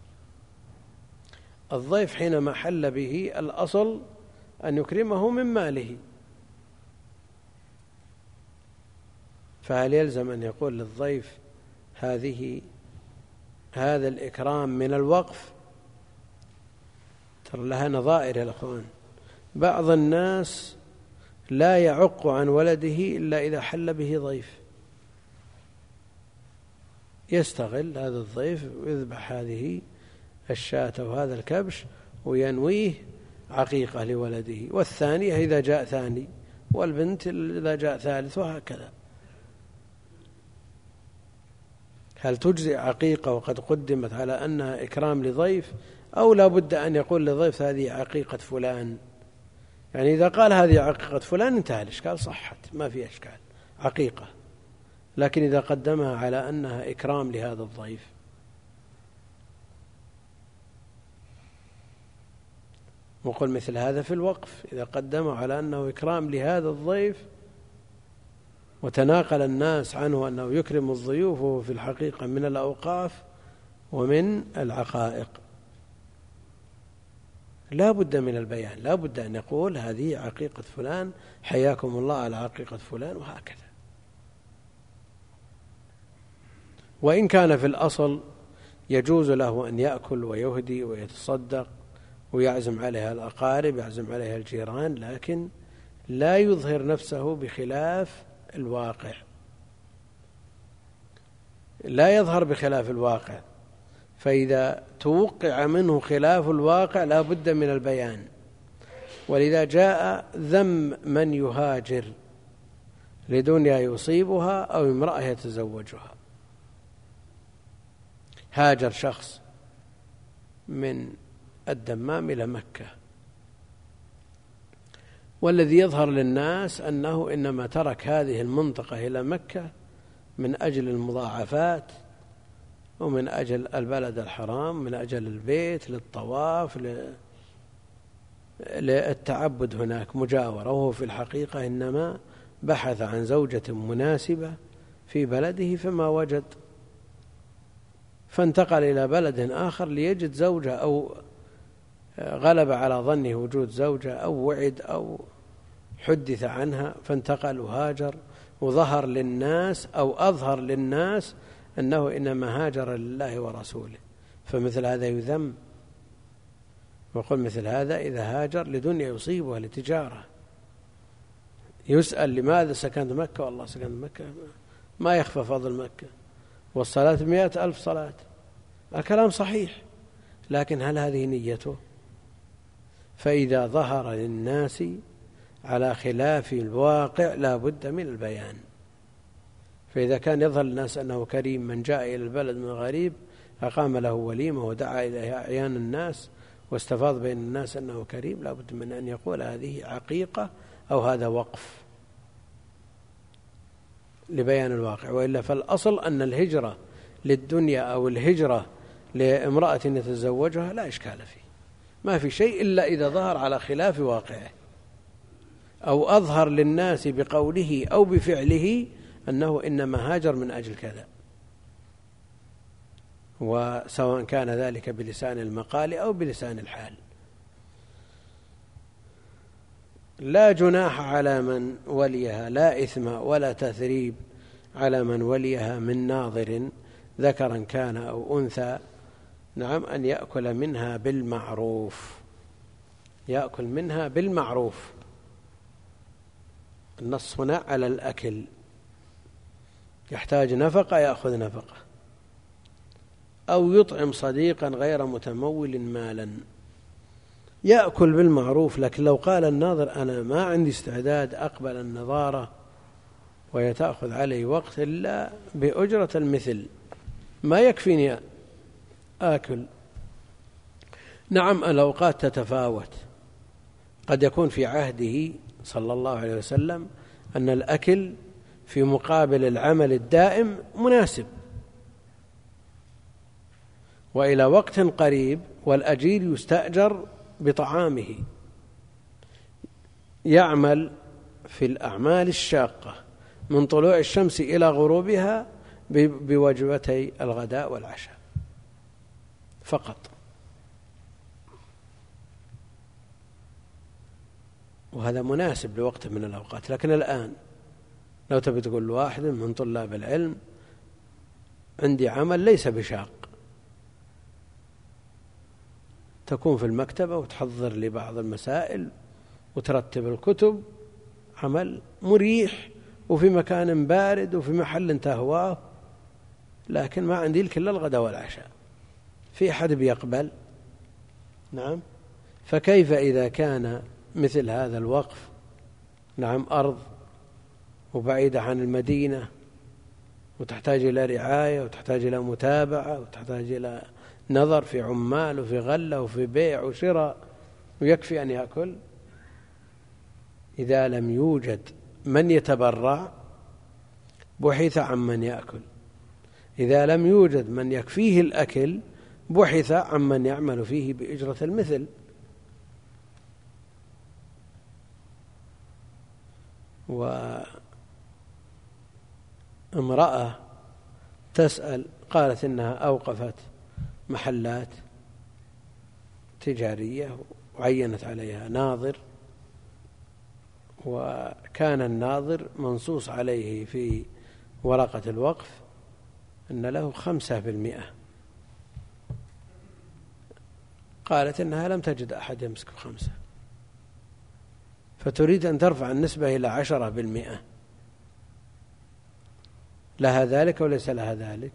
[SPEAKER 1] الضيف حينما حل به الأصل أن يكرمه من ماله، فهل يلزم أن يقول للضيف هذا الإكرام من الوقف؟ ترى لها نظائر يا الأخوان. بعض الناس لا يعق عن ولده إلا إذا حل به ضيف، يستغل هذا الضيف ويذبح هذه الشاة وهذا الكبش وينويه عقيقة لولده، والثانية إذا جاء ثاني، والبنت إذا جاء ثالث، وهكذا. هل تجزئ عقيقة وقد قدمت على أنها إكرام لضيف، أو لا بد أن يقول لضيف هذه عقيقة فلان؟ يعني إذا قال هذه عقيقة فلان انتهى الإشكال، صحت ما في إشكال، عقيقة. لكن إذا قدمها على أنها إكرام لهذا الضيف، وقل مثل هذا في الوقف، إذا قدمه على أنه إكرام لهذا الضيف وتناقل الناس عنه أنه يكرم الضيوف، وهو في الحقيقة من الأوقاف ومن العقائق، لا بد من البيان، لا بد أن يقول هذه عقيقة فلان، حياكم الله على عقيقة فلان، وهكذا. وإن كان في الأصل يجوز له أن يأكل ويهدي ويتصدق ويعزم عليها الأقارب، يعزم عليها الجيران، لكن لا يظهر نفسه بخلاف الواقع، لا يظهر بخلاف الواقع. فإذا توقع منه خلاف الواقع لا بد من البيان. ولذا جاء ذم من يهاجر لدنيا يصيبها أو امرأة يتزوجها. هاجر شخص من الدمام إلى مكة. والذي يظهر للناس أنه إنما ترك هذه المنطقة إلى مكة من أجل المضاعفات ومن أجل البلد الحرام، من أجل البيت، للطواف، للتعبد هناك مجاورة، وهو في الحقيقة إنما بحث عن زوجة مناسبة في بلده فما وجد، فانتقل إلى بلد آخر ليجد زوجة، أو غلب على ظنه وجود زوجة، أو وعد أو حدث عنها فانتقل وهاجر، وظهر للناس أو أظهر للناس أنه إنما هاجر لله ورسوله، فمثل هذا يذم. وقل مثل هذا إذا هاجر لدنيا يصيبها، لتجارة، يسأل لماذا سكنت مكة؟ والله سكنت مكة، ما يخفى فضل مكة، والصلاة 100,000 صلاة. الكلام صحيح، لكن هل هذه نيته؟ فإذا ظهر للناس على خلاف الواقع لا بد من البيان. فإذا كان يظهر للناس أنه كريم من جاء إلى البلد من غريب أقام له وليمة ودعا إليها أعيان الناس واستفاض بين الناس أنه كريم، لا بد من أن يقول هذه عقيقة أو هذا وقف لبيان الواقع. وإلا فالأصل أن الهجرة للدنيا أو الهجرة لامرأة يتزوجها لا إشكال فيه، ما في شيء إلا إذا ظهر على خلاف واقعه أو أظهر للناس بقوله أو بفعله أنه إنما هاجر من أجل كذا، وسواء كان ذلك بلسان المقال أو بلسان الحال. لا جناح على من وليها، لا إثم ولا تثريب على من وليها من ناظر ذكرا كان أو أنثى، نعم، أن يأكل منها بالمعروف، يأكل منها بالمعروف. النص هنا على الأكل، يحتاج نفقة يأخذ نفقة، أو يطعم صديقا غير متمول مالا، يأكل بالمعروف. لكن لو قال الناظر أنا ما عندي استعداد أقبل النظارة ويتأخذ علي وقت إلا بأجرة المثل، ما يكفيني آكل. نعم الأوقات تتفاوت، قد يكون في عهده صلى الله عليه وسلم أن الأكل في مقابل العمل الدائم مناسب، وإلى وقت قريب والأجير يستأجر بطعامه، يعمل في الأعمال الشاقة من طلوع الشمس إلى غروبها بوجبتي الغداء والعشاء فقط. وهذا مناسب لوقت من الأوقات. لكن الآن لو تبي تقول لواحد من طلاب العلم عندي عمل ليس بشاق، تكون في المكتبة وتحضر لي بعض المسائل وترتب الكتب، عمل مريح وفي مكان بارد وفي محل تهواه، لكن ما عندي لك إلا الغداء والعشاء، في أحد بيقبل؟ نعم. فكيف إذا كان مثل هذا الوقف، نعم، أرض وبعيدة عن المدينة وتحتاج إلى رعاية وتحتاج إلى متابعة وتحتاج إلى نظر في عمال وفي غلة وفي بيع وشراء، ويكفي أن يأكل؟ إذا لم يوجد من يتبرع بحث عن من يأكل، إذا لم يوجد من يكفيه الأكل بحث عن من يعمل فيه بإجرة المثل. وامرأة تسأل قالت إنها أوقفت محلات تجارية وعينت عليها ناظر، وكان الناظر منصوص عليه في ورقة الوقف أن له 5%. قالت إنها لم تجد أحد يمسك 5، فتريد أن ترفع النسبة إلى 10%. لها ذلك وليس لها ذلك؟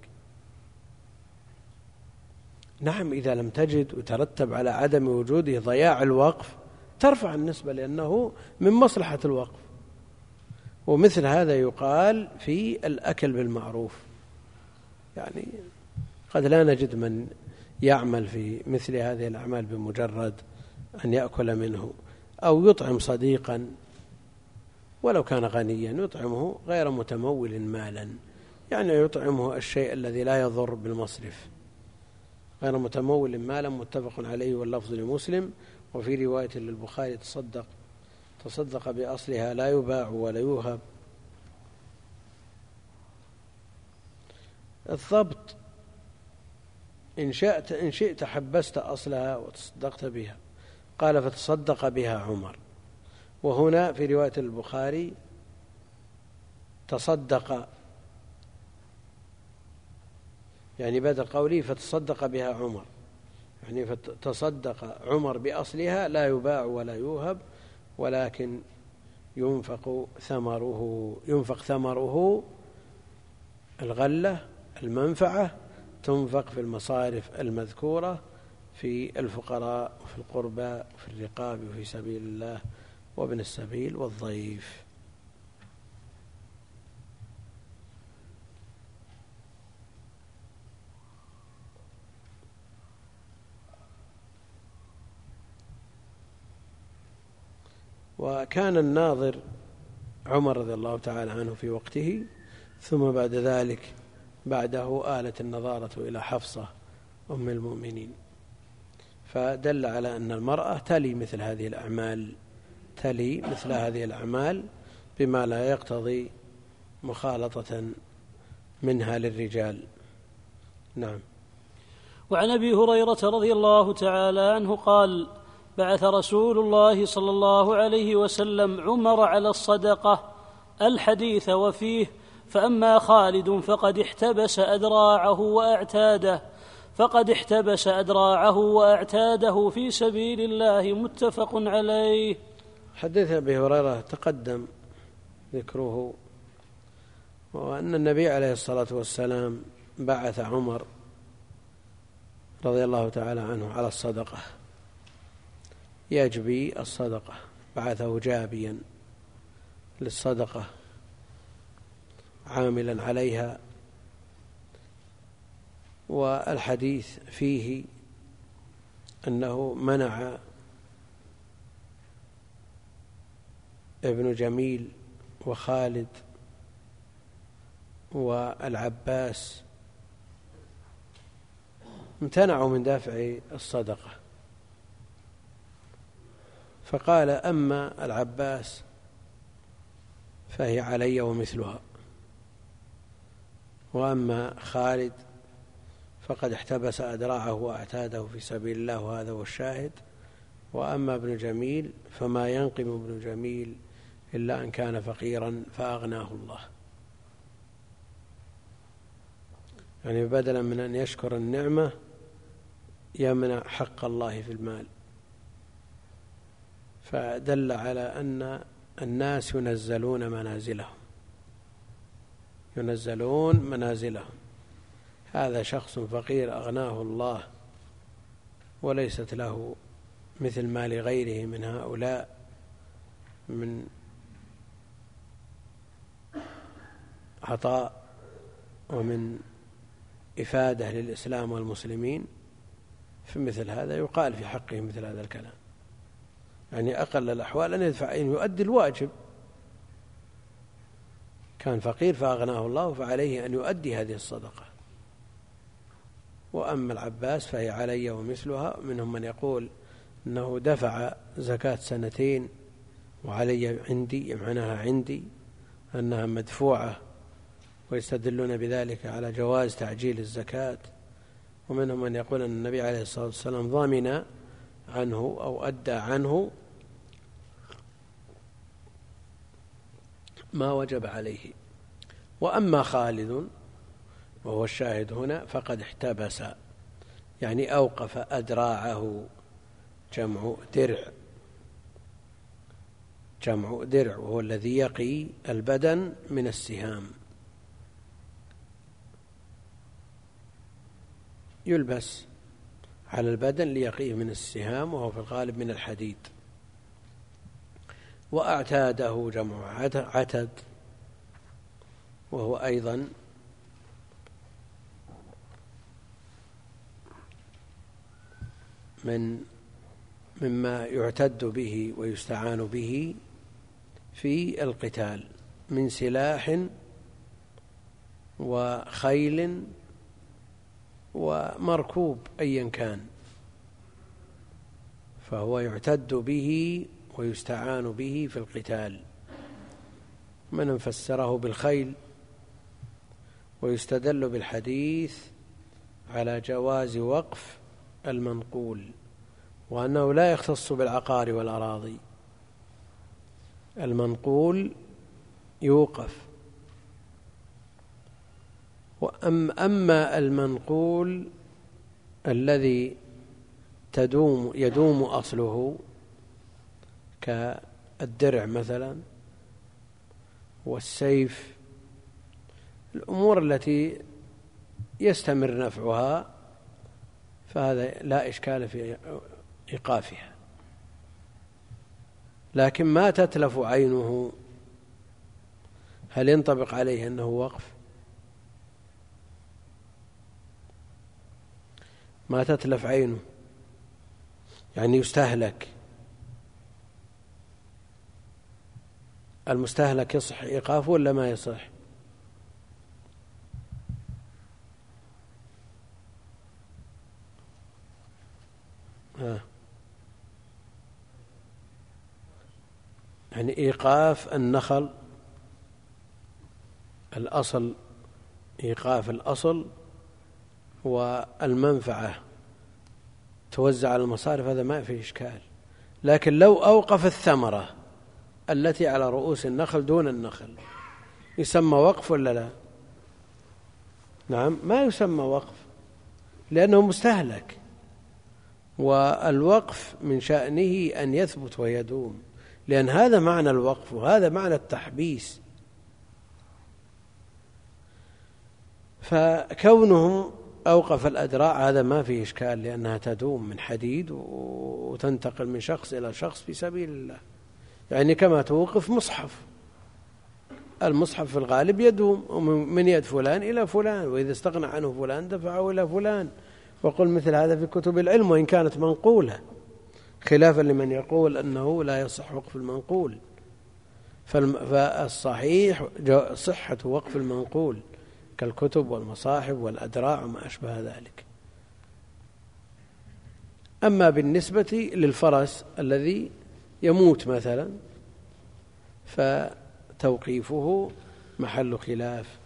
[SPEAKER 1] نعم، إذا لم تجد وترتب على عدم وجوده ضياع الوقف ترفع النسبة لأنه من مصلحة الوقف. ومثل هذا يقال في الأكل بالمعروف، يعني قد لا نجد من يعمل في مثل هذه الأعمال بمجرد أن يأكل منه، أو يطعم صديقا ولو كان غنيا يطعمه غير متمول مالا، يعني يطعمه الشيء الذي لا يضر بالمصرف، غير متمول مالا، متفق عليه واللفظ لمسلم. وفي رواية للبخاري تصدق بأصلها لا يباع ولا يوهب. الضبط إن شئت حبست أصلها وتصدقت بها، قال فتصدق بها عمر. وهنا في رواية البخاري تصدق، يعني بدل قوله فتصدق بها عمر، يعني فتصدق عمر بأصلها لا يباع ولا يوهب، ولكن ينفق ثمره الغلة المنفعة تنفق في المصارف المذكورة في الفقراء وفي القربى وفي الرقاب وفي سبيل الله وابن السبيل والضيف. وكان الناظر عمر رضي الله تعالى عنه في وقته، ثم بعد ذلك بعده آلت النظارة إلى حفصة أم المؤمنين، فدل على أن المرأة تلي مثل هذه الأعمال بما لا يقتضي مخالطة منها للرجال. نعم.
[SPEAKER 2] وعن أبي هريرة رضي الله تعالى عنه قال: بعث رسول الله صلى الله عليه وسلم عمر على الصدقة الحديث وفيه: فأما خالد فقد احتبس أدراعه وأعتاده في سبيل الله، متفق عليه.
[SPEAKER 1] حديث أبي هريرة تقدم ذكره، وأن النبي عليه الصلاة والسلام بعث عمر رضي الله تعالى عنه على الصدقة، يجبي الصدقة، بعثه جابيا للصدقة عاملا عليها. والحديث فيه أنه منع ابن جميل وخالد والعباس، امتنعوا من دافع الصدقة، فقال: أما العباس فهي علي ومثلها، وأما خالد فقد احتبس أدراعه وأعتاده في سبيل الله، وهذا هو الشاهد، وأما ابن جميل فما ينقم ابن جميل إلا أن كان فقيرا فأغناه الله. يعني بدلا من أن يشكر النعمة يمنع حق الله في المال، فدل على أن الناس ينزلون منازلهم. هذا شخص فقير أغناه الله وليست له مثل ما لغيره من هؤلاء من عطاء ومن إفادة للإسلام والمسلمين، في مثل هذا يقال في حقه مثل هذا الكلام. يعني أقل الأحوال أن يدفع، أن يؤدي الواجب. كان فقير فأغناه الله فعليه أن يؤدي هذه الصدقة. وأما العباس فهي علي ومثلها. منهم من يقول أنه دفع زكاة 2 وعلي عندي، معناها عندي أنها مدفوعة، ويستدلون بذلك على جواز تعجيل الزكاة. ومنهم من يقول أن النبي عليه الصلاة والسلام ضامن عنه أو أدى عنه ما وجب عليه. وأما خالد وهو الشاهد هنا فقد احتبس، يعني أوقف أدراعه، جمع درع، وهو الذي يقي البدن من السهام، يلبس على البدن ليقيه من السهام، وهو في الغالب من الحديد. وأعتاده جمع عتد، وهو أيضا مما يعتد به ويستعان به في القتال من سلاح وخيل ومركوب أيا كان، فهو يعتد به ويستعان به في القتال. من فسره بالخيل، ويستدل بالحديث على جواز وقف المنقول، وأنه لا يختص بالعقار والأراضي، المنقول يوقف. أما المنقول الذي يدوم أصله كالدرع مثلا والسيف، الأمور التي يستمر نفعها، فهذا لا إشكال في إيقافها. لكن ما تتلف عينه، هل ينطبق عليه أنه وقف؟ ما تتلف عينه يعني يستهلك، المستهلك يصح إيقافه ولا ما يصح؟ يعني إيقاف النخل، الأصل، إيقاف الأصل والمنفعة توزع على المصارف، هذا ما فيه إشكال. لكن لو أوقف الثمرة التي على رؤوس النخل دون النخل، يسمى وقف ولا لا؟ نعم، ما يسمى وقف لأنه مستهلك، والوقف من شأنه أن يثبت ويدوم، لأن هذا معنى الوقف وهذا معنى التحبيس. فكونهم أوقف الأدراع هذا ما فيه إشكال، لأنها تدوم من حديد وتنتقل من شخص إلى شخص في سبيل الله، يعني كما توقف مصحف، المصحف في الغالب يدوم من يد فلان إلى فلان، وإذا استغنى عنه فلان دفعه إلى فلان. وقل مثل هذا في كتب العلم وإن كانت منقولة، خلافا لمن يقول أنه لا يصح وقف المنقول. فالصحيح صحة وقف المنقول كالكتب والمصاحف والأدراع وما أشبه ذلك. أما بالنسبة للفرس الذي يموت مثلا، فتوقيفه محل خلاف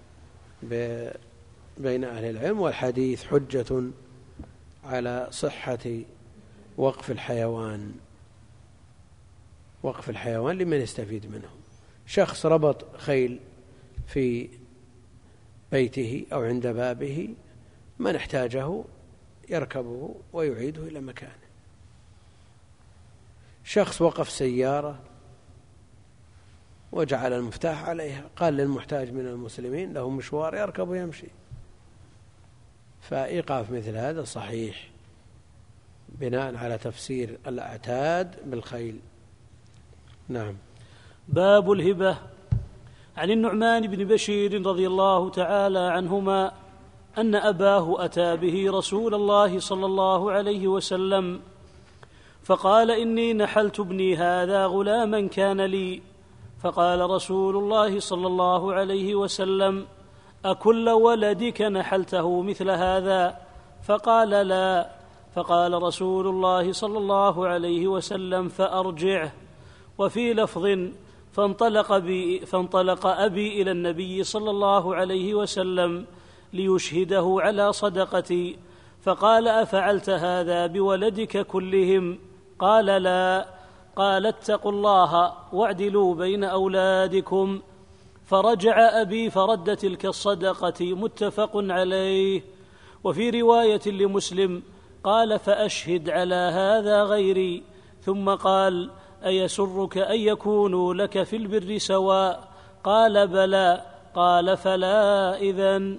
[SPEAKER 1] بين أهل العلم، والحديث حجة على صحة وقف الحيوان. وقف الحيوان لمن يستفيد منه، شخص ربط خيل في بيته أو عند بابه، من احتاجه يركبه ويعيده إلى مكانه. شخص وقف سيارة وجعل المفتاح عليها، قال للمحتاج من المسلمين له مشوار يركب ويمشي، فإيقاف مثل هذا صحيح بناء على تفسير الأعتاد بالخيل. نعم.
[SPEAKER 2] باب الهبة. عن النعمان بن بشير رضي الله تعالى عنهما أن أباه أتى به رسول الله صلى الله عليه وسلم فقال: إني نحلت ابني هذا غلاما كان لي. فقال رسول الله صلى الله عليه وسلم: أكل ولدك نحلته مثل هذا؟ فقال: لا. فقال رسول الله صلى الله عليه وسلم: فأرجعه. وفي لفظ: فانطلق أبي إلى النبي صلى الله عليه وسلم ليشهده على صدقتي، فقال: أفعلت هذا بولدك كلهم؟ قال: لا. قال: اتقوا الله واعدلوا بين أولادكم. فرجع أبي فرد تلك الصدقة، متفق عليه. وفي رواية لمسلم قال: فأشهد على هذا غيري. ثم قال: أيسرك أن يكونوا لك في البر سواء؟ قال: بلى. قال: فلا إذن.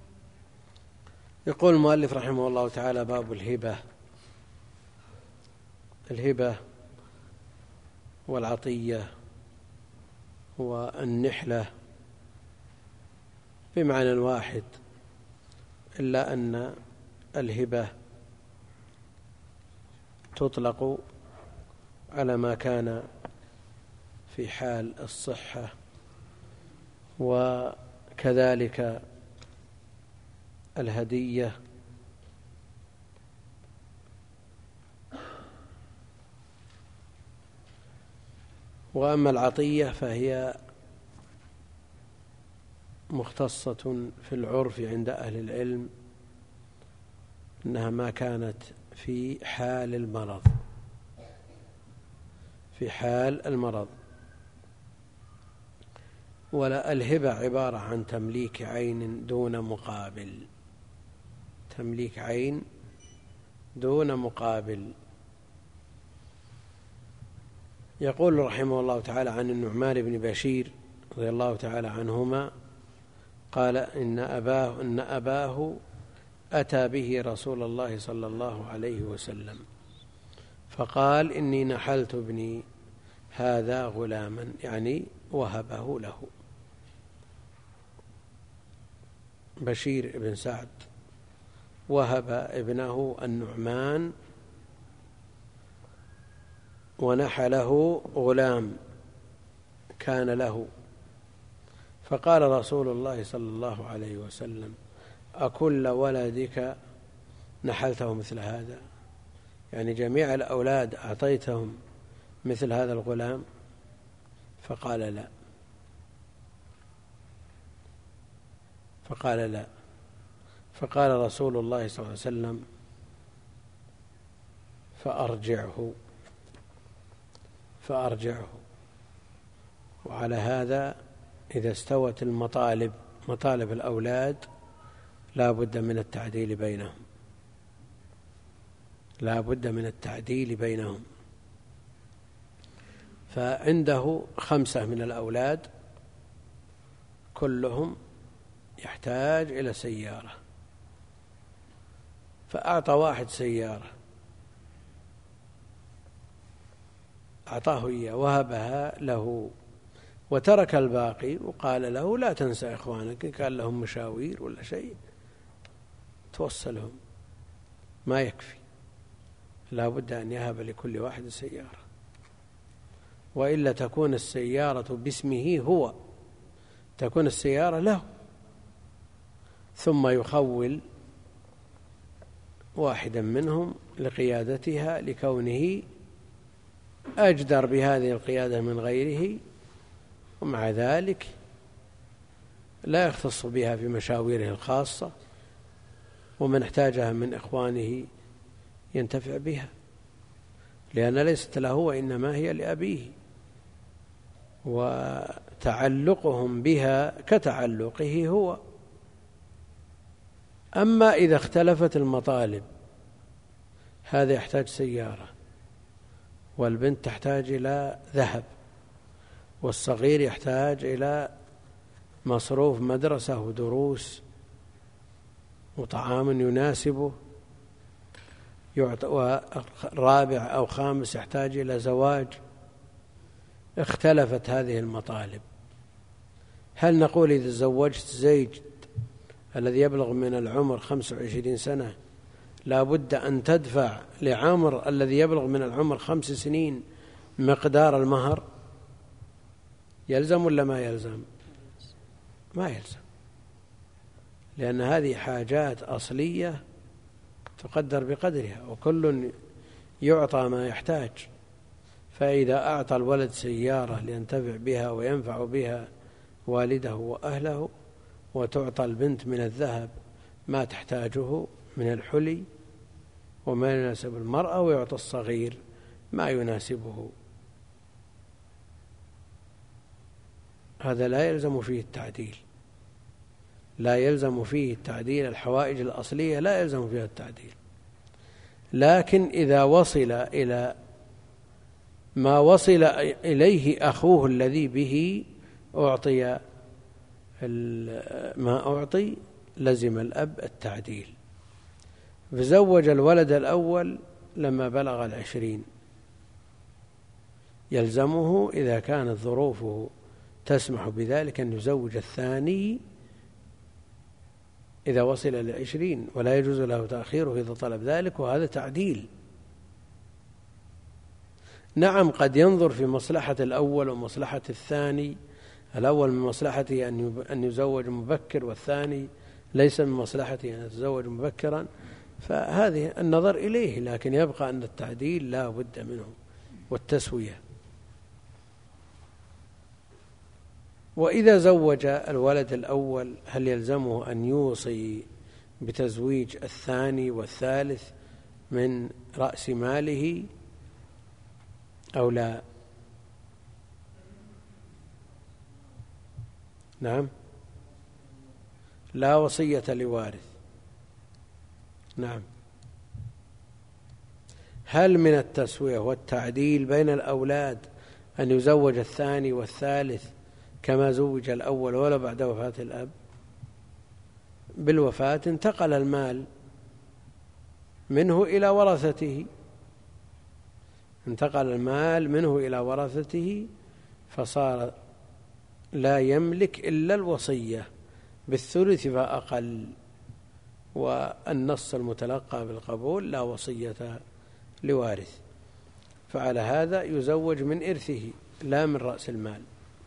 [SPEAKER 1] يقول المؤلف رحمه الله تعالى: باب الهبة. الهبة والعطية والنحلة بمعنى واحد، إلا أن الهبة تطلق على ما كان في حال الصحة، وكذلك الهدية وأما العطية فهي مختصة في العرف عند أهل العلم أنها ما كانت في حال المرض، في حال المرض. ولا الهبة عبارة عن تمليك عين دون مقابل، تمليك عين دون مقابل. يقول رحمه الله تعالى عن النعمان بن بشير رضي الله تعالى عنهما قال إن أباه أتى به رسول الله صلى الله عليه وسلم فقال إني نحلت ابني هذا غلاما، يعني وهبه له. بشير بن سعد وهب ابنه النعمان ونحله غلام كان له، فقال رسول الله صلى الله عليه وسلم أكل ولدك نحلته مثل هذا، يعني جميع الأولاد أعطيتهم مثل هذا الغلام؟ فقال لا، فقال لا. فقال رسول الله صلى الله عليه وسلم فأرجعه. وعلى هذا إذا استوت مطالب الأولاد لا بد من التعديل بينهم، لا بد من التعديل بينهم. فعنده 5 من الأولاد كلهم يحتاج إلى سيارة، فأعطى واحد سيارة، أعطاه إياه وهبها له، وترك الباقي وقال له لا تنسى إخوانك، كان لهم مشاوير ولا شيء توصلهم، ما يكفي، لا بد أن يهب لكل واحد سيارة، وإلا تكون السيارة باسمه هو، تكون السيارة له، ثم يخول واحدا منهم لقيادتها لكونه أجدر بهذه القيادة من غيره، ومع ذلك لا يختص بها في مشاويره الخاصة، ومن احتاجها من إخوانه ينتفع بها، لأن ليست له وإنما هي لأبيه، وتعلقهم بها كتعلقه هو. أما إذا اختلفت المطالب، هذا يحتاج سيارة، والبنت تحتاج إلى ذهب، والصغير يحتاج إلى مصروف مدرسة ودروس وطعام يناسبه، ورابع أو خامس يحتاج إلى زواج، اختلفت هذه المطالب. هل نقول إذا زوجت زيد الذي يبلغ من العمر 25 سنة لا بد أن تدفع لعمر الذي يبلغ من العمر 5 سنين مقدار المهر؟ يلزم ولا ما يلزم؟ ما يلزم، لأن هذه حاجات أصلية تقدر بقدرها، وكل يعطى ما يحتاج. فإذا أعطى الولد سيارة لينتفع بها وينفع بها والده وأهله، وتعطى البنت من الذهب ما تحتاجه من الحلي وما يناسب المرأة، ويعطى الصغير ما يناسبه، هذا لا يلزم فيه التعديل، لا يلزم فيه التعديل. الحوائج الأصلية لا يلزم فيها التعديل، لكن إذا وصل إلى ما وصل إليه أخوه الذي به أعطي ما أعطي لزم الأب التعديل. فزوج الولد الأول لما بلغ 20، يلزمه إذا كانت ظروفه تسمح بذلك أن يزوج الثاني إذا وصل 20، ولا يجوز له تأخيره إذا طلب ذلك، وهذا تعديل. نعم قد ينظر في مصلحة الأول ومصلحة الثاني، الأول من مصلحته أن يزوج مبكر، والثاني ليس من مصلحته أن يتزوج مبكرا، فهذه النظر إليه، لكن يبقى أن التعديل لا بد منه والتسوية. وإذا زوج الولد الأول هل يلزمه أن يوصي بتزويج الثاني والثالث من رأس ماله أو لا؟ نعم، لا وصية لوارث. نعم. هل من التسوية والتعديل بين الأولاد أن يزوج الثاني والثالث كما زوج الأول ولا بعد وفاة الأب؟ بالوفاة انتقل المال منه إلى ورثته، انتقل المال منه إلى ورثته، فصار لا يملك إلا الوصية بالثلث فأقل، والنص المتلقى بالقبول لا وصية لوارث، فعلى هذا يزوج من إرثه لا من رأس المال.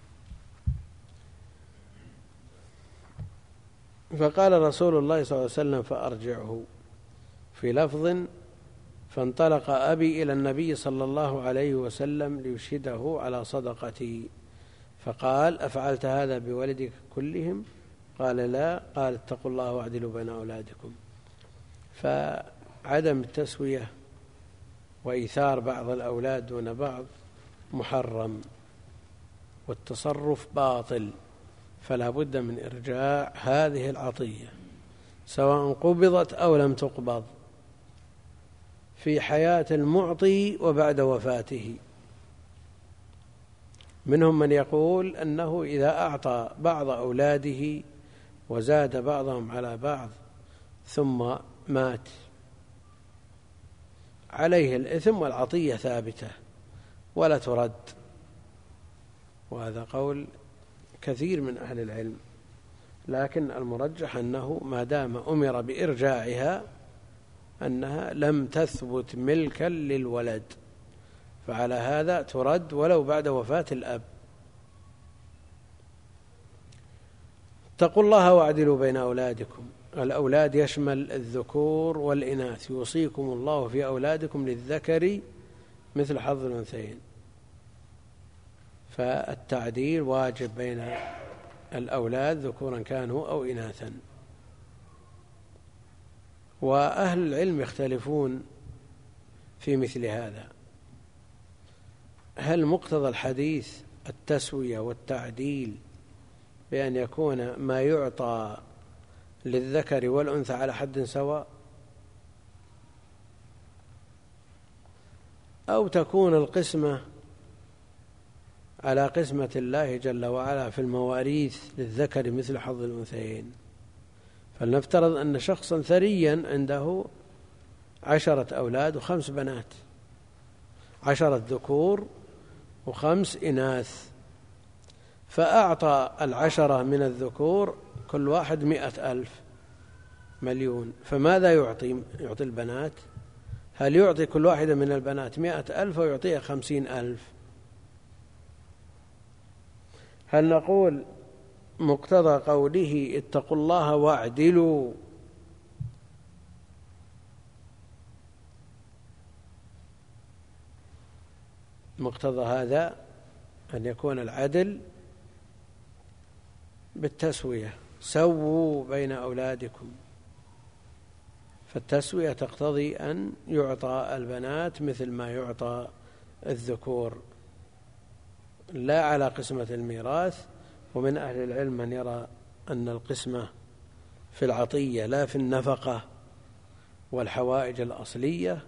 [SPEAKER 1] فقال رسول الله صلى الله عليه وسلم فأرجعه، في لفظ فانطلق أبي إلى النبي صلى الله عليه وسلم ليشهده على صدقتي، فقال أفعلت هذا بولدك كلهم؟ قال لا. قال اتقوا الله واعدلوا بين أولادكم. فعدم التسوية وإيثار بعض الأولاد دون بعض محرم، والتصرف باطل، فلا بد من إرجاع هذه العطية سواء قبضت أو لم تقبض في حياة المعطي وبعد وفاته. منهم من يقول أنه إذا أعطى بعض أولاده وزاد بعضهم على بعض ثم مات عليه الإثم والعطية ثابتة ولا ترد، وهذا قول كثير من أهل العلم، لكن المرجح أنه ما دام أمر بإرجاعها أنها لم تثبت ملكا للولد، فعلى هذا ترد ولو بعد وفاة الأب. اتقوا الله واعدلوا بين أولادكم، الأولاد يشمل الذكور والإناث، يوصيكم الله في أولادكم للذكر مثل حظ الأنثيين، فالتعديل واجب بين الأولاد ذكورا كانوا أو إناثا. وأهل العلم يختلفون في مثل هذا، هل مقتضى الحديث التسوية والتعديل بأن يكون ما يعطى للذكر والأنثى على حد سواء، أو تكون القسمة على قسمة الله جل وعلا في المواريث للذكر مثل حظ الأنثيين؟ فلنفترض أن شخصا ثريا عنده 10 أولاد و5 بنات، 10 ذكور و5 إناث، فأعطى 10 من الذكور كل واحد 100,000 مليون، فماذا يعطي البنات؟ هل يعطي كل واحدة من البنات 100,000 ويعطيها 50,000؟ هل نقول مقتضى قوله اتقوا الله واعدلوا مقتضى هذا أن يكون العدل بالتسوية، سووا بين أولادكم، فالتسوية تقتضي أن يعطى البنات مثل ما يعطى الذكور لا على قسمة الميراث. ومن أهل العلم من يرى أن القسمة في العطية لا في النفقة والحوائج الأصلية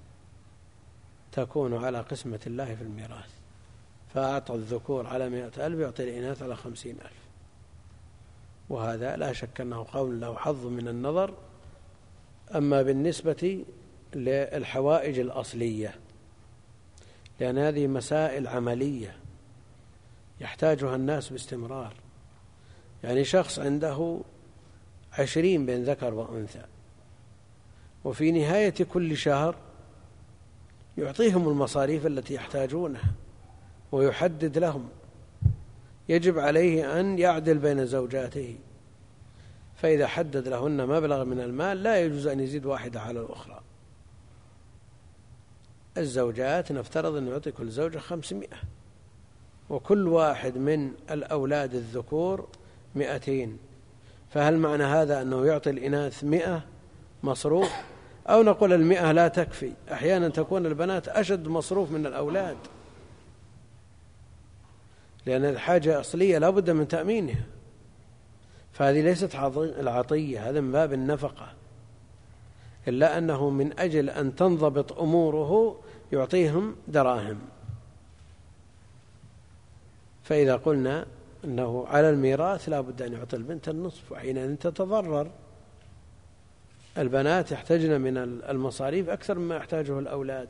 [SPEAKER 1] تكون على قسمة الله في الميراث، فأعطى الذكور على 100,000 يعطي الإناث على 50,000، وهذا لا شك أنه قول له حظ من النظر. أما بالنسبة للحوائج الأصلية، لأن هذه مسائل عملية يحتاجها الناس باستمرار، يعني شخص عنده 20 بين ذكر وأنثى، وفي نهاية كل شهر يعطيهم المصاريف التي يحتاجونها ويحدد لهم. يجب عليه أن يعدل بين زوجاته، فإذا حدد لهن مبلغ من المال لا يجوز أن يزيد واحدة على الأخرى. الزوجات نفترض أن يعطي كل زوجة 500، وكل واحد من الأولاد الذكور 200، فهل معنى هذا أنه يعطي الإناث 100 مصروف؟ أو نقول 100 لا تكفي، أحيانا تكون البنات أشد مصروف من الأولاد، لأن الحاجة أصلية لا بد من تأمينها، فهذه ليست العطية، هذا من باب النفقة، إلا أنه من أجل أن تنضبط أموره يعطيهم دراهم. فإذا قلنا أنه على الميراث لا بد أن يعطي البنت النصف، وحينئذ تتضرر. البنات يحتاجن من المصاريف أكثر مما يحتاجه الأولاد،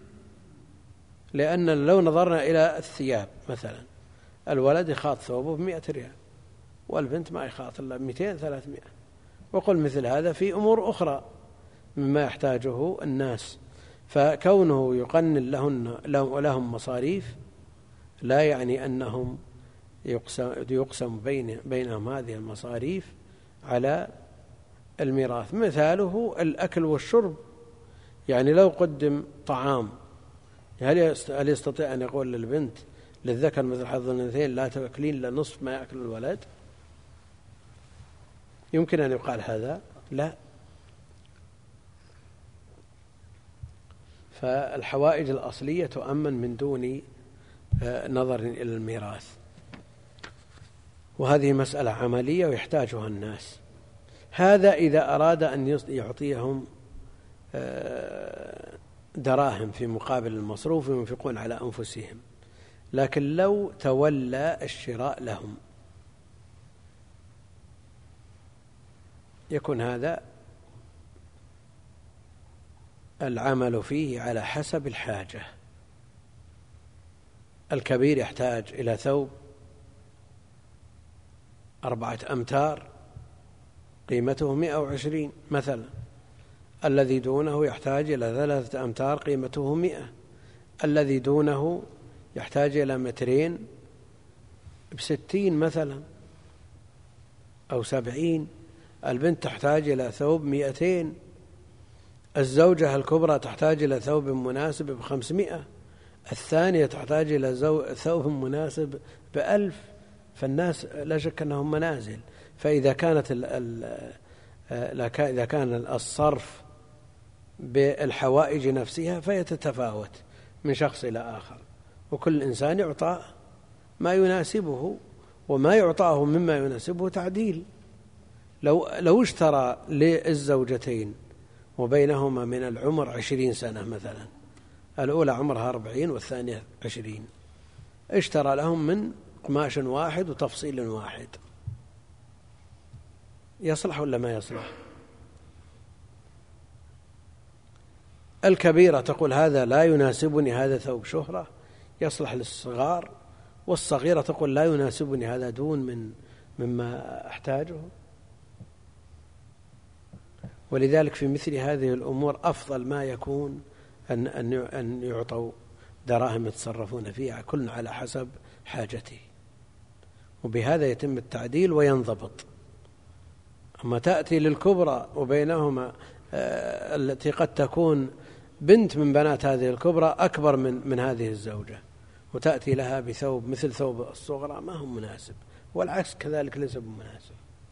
[SPEAKER 1] لأن لو نظرنا إلى الثياب مثلا، الولد يخاط ثوبه ب100 ريال، والبنت ما يخاط إلا 200-300. وقل مثل هذا في أمور أخرى مما يحتاجه الناس. فكونه يقنن لهم مصاريف لا يعني أنهم يقسم بينهم هذه المصاريف على الميراث. مثاله الأكل والشرب، يعني لو قدم طعام هل يستطيع أن يقول للبنت للذكر مثل حظ الأنثيين لا تأكلين إلا نصف ما يأكل الولد؟ يمكن أن يقال هذا؟ لا. فالحوائج الأصلية تؤمن من دون نظر إلى الميراث، وهذه مسألة عملية ويحتاجها الناس. هذا إذا أراد أن يعطيهم دراهم في مقابل المصروف ينفقون على أنفسهم، لكن لو تولى الشراء لهم يكون هذا العمل فيه على حسب الحاجة. الكبير يحتاج إلى ثوب 4 أمتار قيمته 120 مثلا، الذي دونه يحتاج إلى 3 أمتار قيمته 100، الذي دونه يحتاج إلى 2 ب60 مثلا أو 70. البنت تحتاج إلى ثوب 200، الزوجة الكبرى تحتاج إلى ثوب مناسب ب500، الثانية تحتاج إلى ثوب مناسب ب1000. فالناس لا شك أنهم منازل. فإذا كان الصرف بالحوائج نفسها فهي تتفاوت من شخص إلى آخر، وكل إنسان يعطى ما يناسبه، وما يعطاه مما يناسبه تعديل. لو اشترى للزوجتين وبينهما من العمر 20 سنة مثلا، الأولى عمرها 40 والثانية 20، اشترى لهم من قماش واحد وتفصيل واحد، يصلح ولا ما يصلح؟ الكبيرة تقول هذا لا يناسبني، هذا ثوب شهرة يصلح للصغار، والصغيرة تقول لا يناسبني، هذا دون مما أحتاجه. ولذلك في مثل هذه الأمور أفضل ما يكون أن يعطوا دراهم يتصرفون فيها كل على حسب حاجته، وبهذا يتم التعديل وينضبط. أما تأتي للكبرى وبينهما التي قد تكون بنت من بنات هذه الكبرى أكبر من هذه الزوجة، وتأتي لها بثوب مثل ثوب الصغرى، ما هو مناسب، والعكس كذلك ليس بمناسب.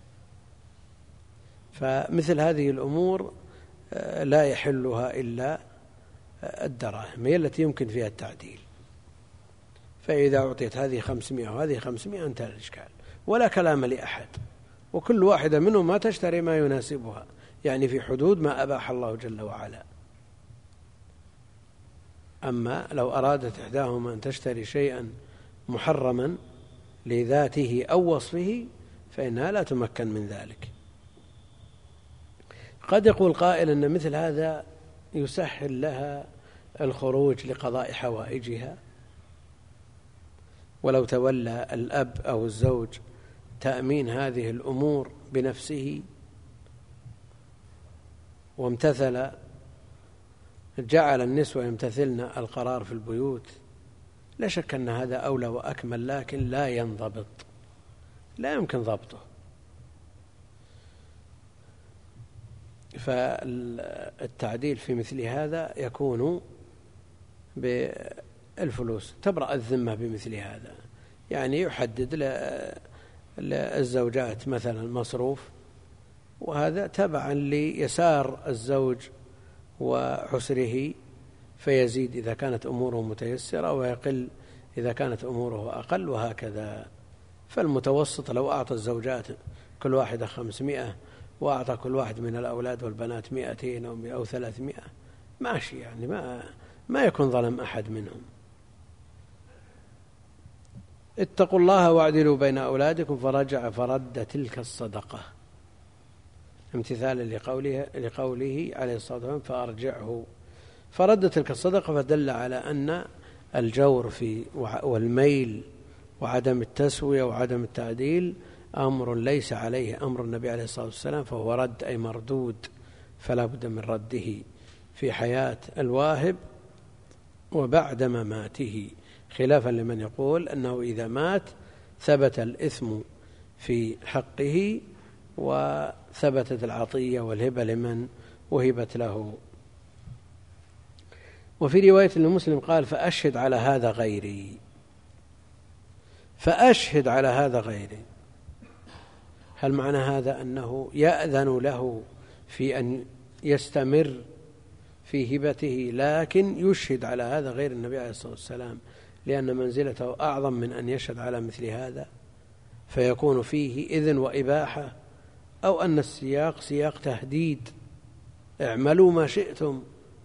[SPEAKER 1] فمثل هذه الأمور لا يحلها إلا الدراهم، هي التي يمكن فيها التعديل. فإذا أعطيت هذه 500 وهذه 500 انتهى الإشكال، ولا كلام لأحد، وكل واحدة منهم ما تشتري ما يناسبها، يعني في حدود ما أباح الله جل وعلا. أما لو أرادت إحداهما أن تشتري شيئا محرما لذاته أو وصفه فإنها لا تمكن من ذلك. قد يقول قائل أن مثل هذا يسهل لها الخروج لقضاء حوائجها، ولو تولى الأب أو الزوج تأمين هذه الأمور بنفسه وامتثل جعل النسوة يمتثلن القرار في البيوت، لا شك أن هذا أولى وأكمل، لكن لا ينضبط، لا يمكن ضبطه. فالتعديل في مثل هذا يكون بالفلوس، تبرأ الذمة بمثل هذا. يعني يحدد للزوجات مثلا مصروف، وهذا تبعا ليسار الزوج وعسره، فيزيد إذا كانت أموره متيسرة ويقل إذا كانت أموره أقل، وهكذا. فالمتوسط لو أعطى الزوجات كل واحدة 500 وأعطى كل واحد من الأولاد والبنات 200 أو 300 ماشي، يعني ما يكون ظلم أحد منهم. اتقوا الله واعدلوا بين أولادكم، فرجع فرد تلك الصدقة، امتثالا لقوله عليه الصلاة والسلام فأرجعه، فرد تلك الصدقة، فدل على أن الجور والميل وعدم التسوية وعدم التعديل أمر ليس عليه أمر النبي عليه الصلاة والسلام، فهو رد أي مردود، فلا بد من رده في حياة الواهب وبعد مماته، خلافا لمن يقول أنه إذا مات ثبت الإثم في حقه وثبتت العطية والهبة لمن وهبت له. وفي رواية لمسلم قال فأشهد على هذا غيري، فأشهد على هذا غيري. هل معنى هذا أنه يأذن له في أن يستمر في هبته، لكن يشهد على هذا غير النبي عليه الصلاة والسلام لأن منزلته أعظم من أن يشهد على مثل هذا، فيكون فيه إذن وإباحة، أو أن السياق سياق تهديد، اعملوا ما شئتم،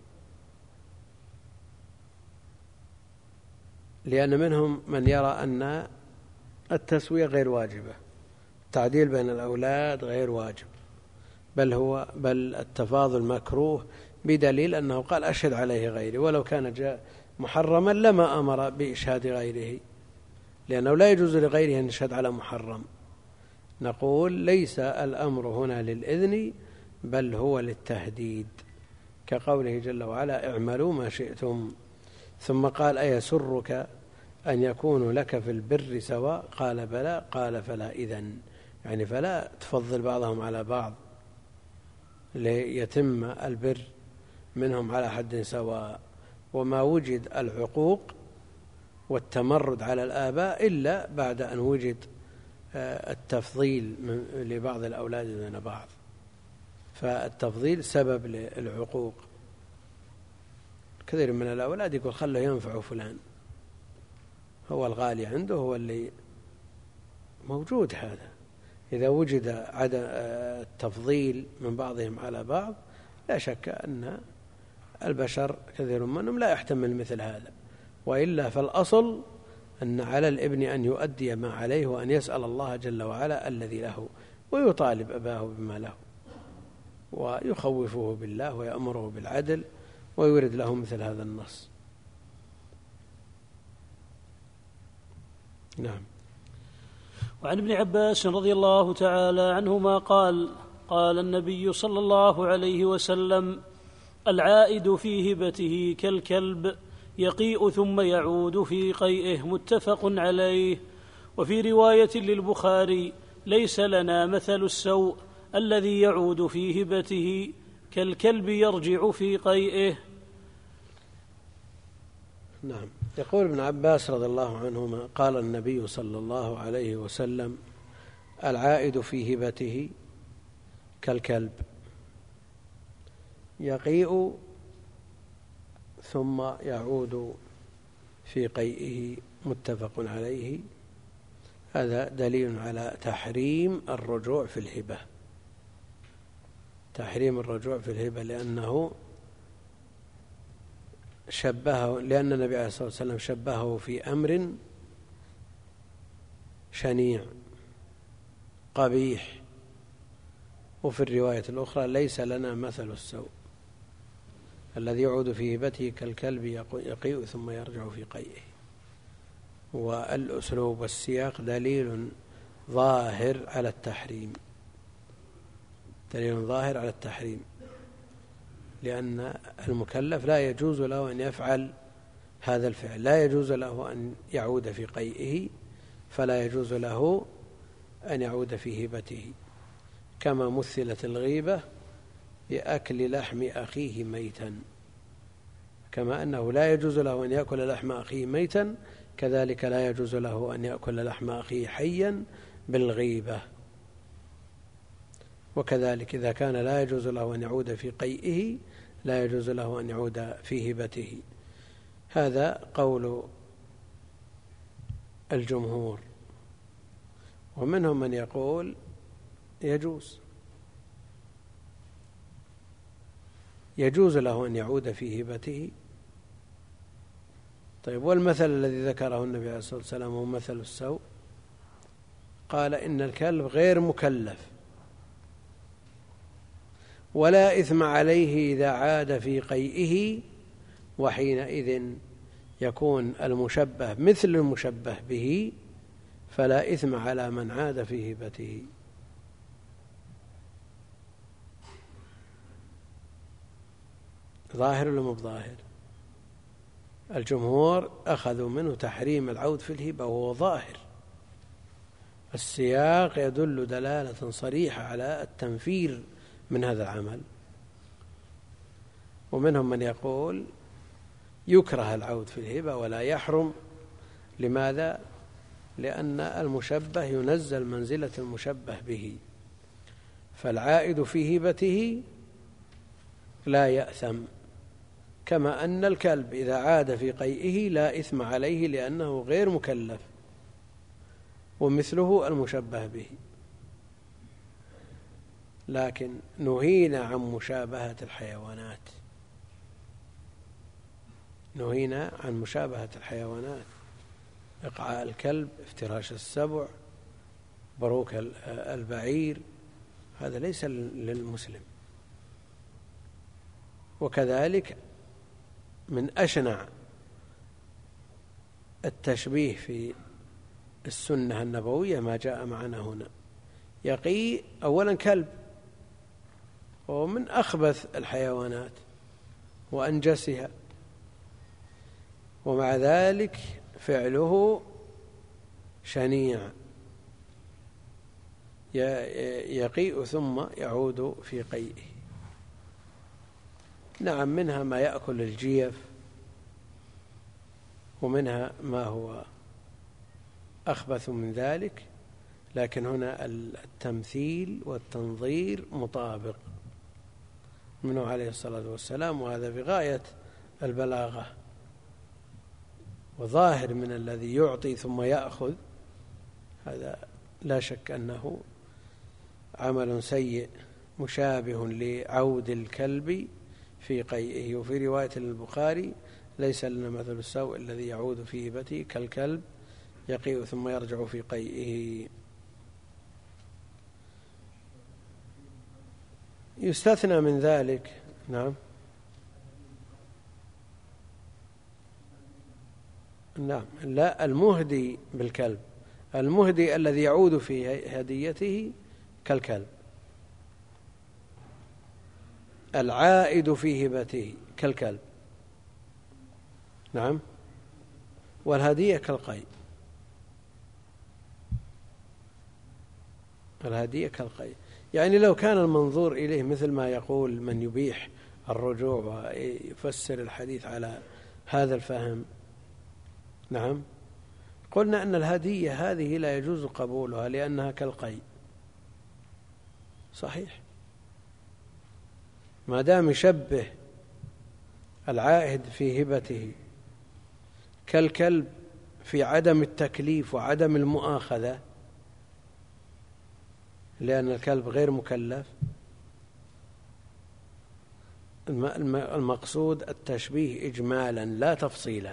[SPEAKER 1] لأن منهم من يرى أن التسوية غير واجبة، التعديل بين الأولاد غير واجب، بل التفاضل مكروه، بدليل أنه قال أشهد عليه غيري، ولو كان جاء محرما لما أمر بإشهاد غيره، لأنه لا يجوز لغيره أن يشهد على محرم. نقول ليس الأمر هنا للإذن بل هو للتهديد، كقوله جل وعلا اعملوا ما شئتم. ثم قال أيسرك أن يكون لك في البر سواء؟ قال بلى. قال فلا إذن، يعني فلا تفضل بعضهم على بعض ليتم البر منهم على حد سواء. وما وجد العقوق والتمرد على الآباء إلا بعد أن وجد التفضيل لبعض الأولاد دون بعض، فالتفضيل سبب للعقوق. كثير من الأولاد يقول خله ينفع فلان، هو الغالي عنده، هو اللي موجود. هذا إذا وجد عدم التفضيل من بعضهم على بعض لا شك أن البشر كثير منهم لا يحتمل مثل هذا، وإلا فالأصل أن على الابن أن يؤدي ما عليه وأن يسأل الله جل وعلا الذي له، ويطالب أباه بما له، ويخوفه بالله ويأمره بالعدل ويورد له مثل هذا النص. نعم.
[SPEAKER 2] وعن ابن عباس رضي الله تعالى عنهما قال قال النبي صلى الله عليه وسلم العائد في هبته كالكلب يقيء ثم يعود في قيئه، متفق عليه. وفي رواية للبخاري ليس لنا مثل السوء الذي يعود في هبته كالكلب يرجع في قيئه.
[SPEAKER 1] نعم. يقول ابن عباس رضي الله عنهما قال النبي صلى الله عليه وسلم العائد في هبته كالكلب يقيء ثم يعود في قيئه، متفق عليه. هذا دليل على تحريم الرجوع في الهبة، تحريم الرجوع في الهبة، لأنه لأن النبي عليه الصلاة والسلام شبهه في أمر شنيع قبيح. وفي الرواية الأخرى ليس لنا مثل السوء الذي يعود في هبته كالكلب يقيء ثم يرجع في قيئه. والأسلوب والسياق دليل ظاهر على التحريم، دليل ظاهر على التحريم. لأن المكلف لا يجوز له أن يفعل هذا الفعل، لا يجوز له أن يعود في قيئه، فلا يجوز له أن يعود في هبته، كما مثلت الغيبة بأكل لحم أخيه ميتا، كما أنه لا يجوز له أن يأكل لحم أخيه ميتا، كذلك لا يجوز له أن يأكل لحم أخيه حيا بالغيبة. وكذلك إذا كان لا يجوز له أن يعود في قيئه لا يجوز له أن يعود في هبته. هذا قول الجمهور. ومنهم من يقول يجوز له أن يعود في هبته. طيب، والمثل الذي ذكره النبي عليه الصلاة والسلام هو مثل السوء، قال إن الكلب غير مكلف ولا إثم عليه إذا عاد في قيئه، وحينئذ يكون المشبه مثل المشبه به، فلا إثم على من عاد في هبته. ظاهر ولا مو ظاهر؟ الجمهور أخذوا منه تحريم العود في الهبة، وهو ظاهر، السياق يدل دلالة صريحة على التنفير من هذا العمل. ومنهم من يقول يكره العود في الهبة ولا يحرم. لماذا؟ لأن المشبه ينزل منزلة المشبه به، فالعائد في هبته لا يأثم، كما أن الكلب إذا عاد في قيئه لا إثم عليه لأنه غير مكلف، ومثله المشبه به. لكن نهينا عن مشابهة الحيوانات، نهينا عن مشابهة الحيوانات، إقعاء الكلب، افتراش السبع، بروك البعير، هذا ليس للمسلم. وكذلك من أشنع التشبيه في السنة النبوية ما جاء معنا هنا. يقي أولا كلب، وهو من أخبث الحيوانات وأنجسها، ومع ذلك فعله شنيع، يقيء ثم يعود في قيئه. نعم، منها ما يأكل الجيف، ومنها ما هو أخبث من ذلك، لكن هنا التمثيل والتنظير مطابق منه عليه الصلاة والسلام، وهذا بغاية البلاغة. وظاهر من الذي يعطي ثم يأخذ، هذا لا شك أنه عمل سيء مشابه لعود الكلب في قيئه. وفي رواية البخاري ليس لنا مثل السوء الذي يعود في هبته كالكلب يقيء ثم يرجع في قيئه. يستثنى من ذلك، نعم، لا، المهدي بالكلب، المهدي الذي يعود في هديته كالكلب، العائد في هبته كالكلب، نعم، والهدية كالقيء، الهدية كالقيء. يعني لو كان المنظور إليه مثل ما يقول من يبيح الرجوع ويفسر الحديث على هذا الفهم، نعم، قلنا أن الهدية هذه لا يجوز قبولها لأنها كالقيء، صحيح، ما دام يشبه العائد في هبته كالكلب في عدم التكليف وعدم المؤاخذة، لأن الكلب غير مكلف. المقصود التشبيه إجمالا لا تفصيلا،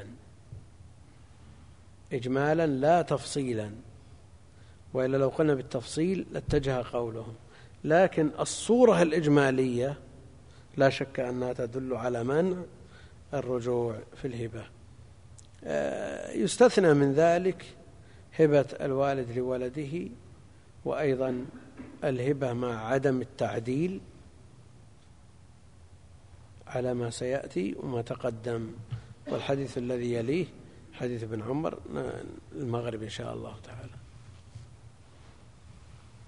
[SPEAKER 1] إجمالا لا تفصيلا، وإلا لو قلنا بالتفصيل لاتجه قولهم. لكن الصورة الإجمالية لا شك أنها تدل على منع الرجوع في الهبة. يستثنى من ذلك هبة الوالد لولده، وأيضا الهبة مع عدم التعديل، على ما سيأتي وما تقدم. والحديث الذي يليه حديث ابن عمر المغرب إن شاء الله تعالى.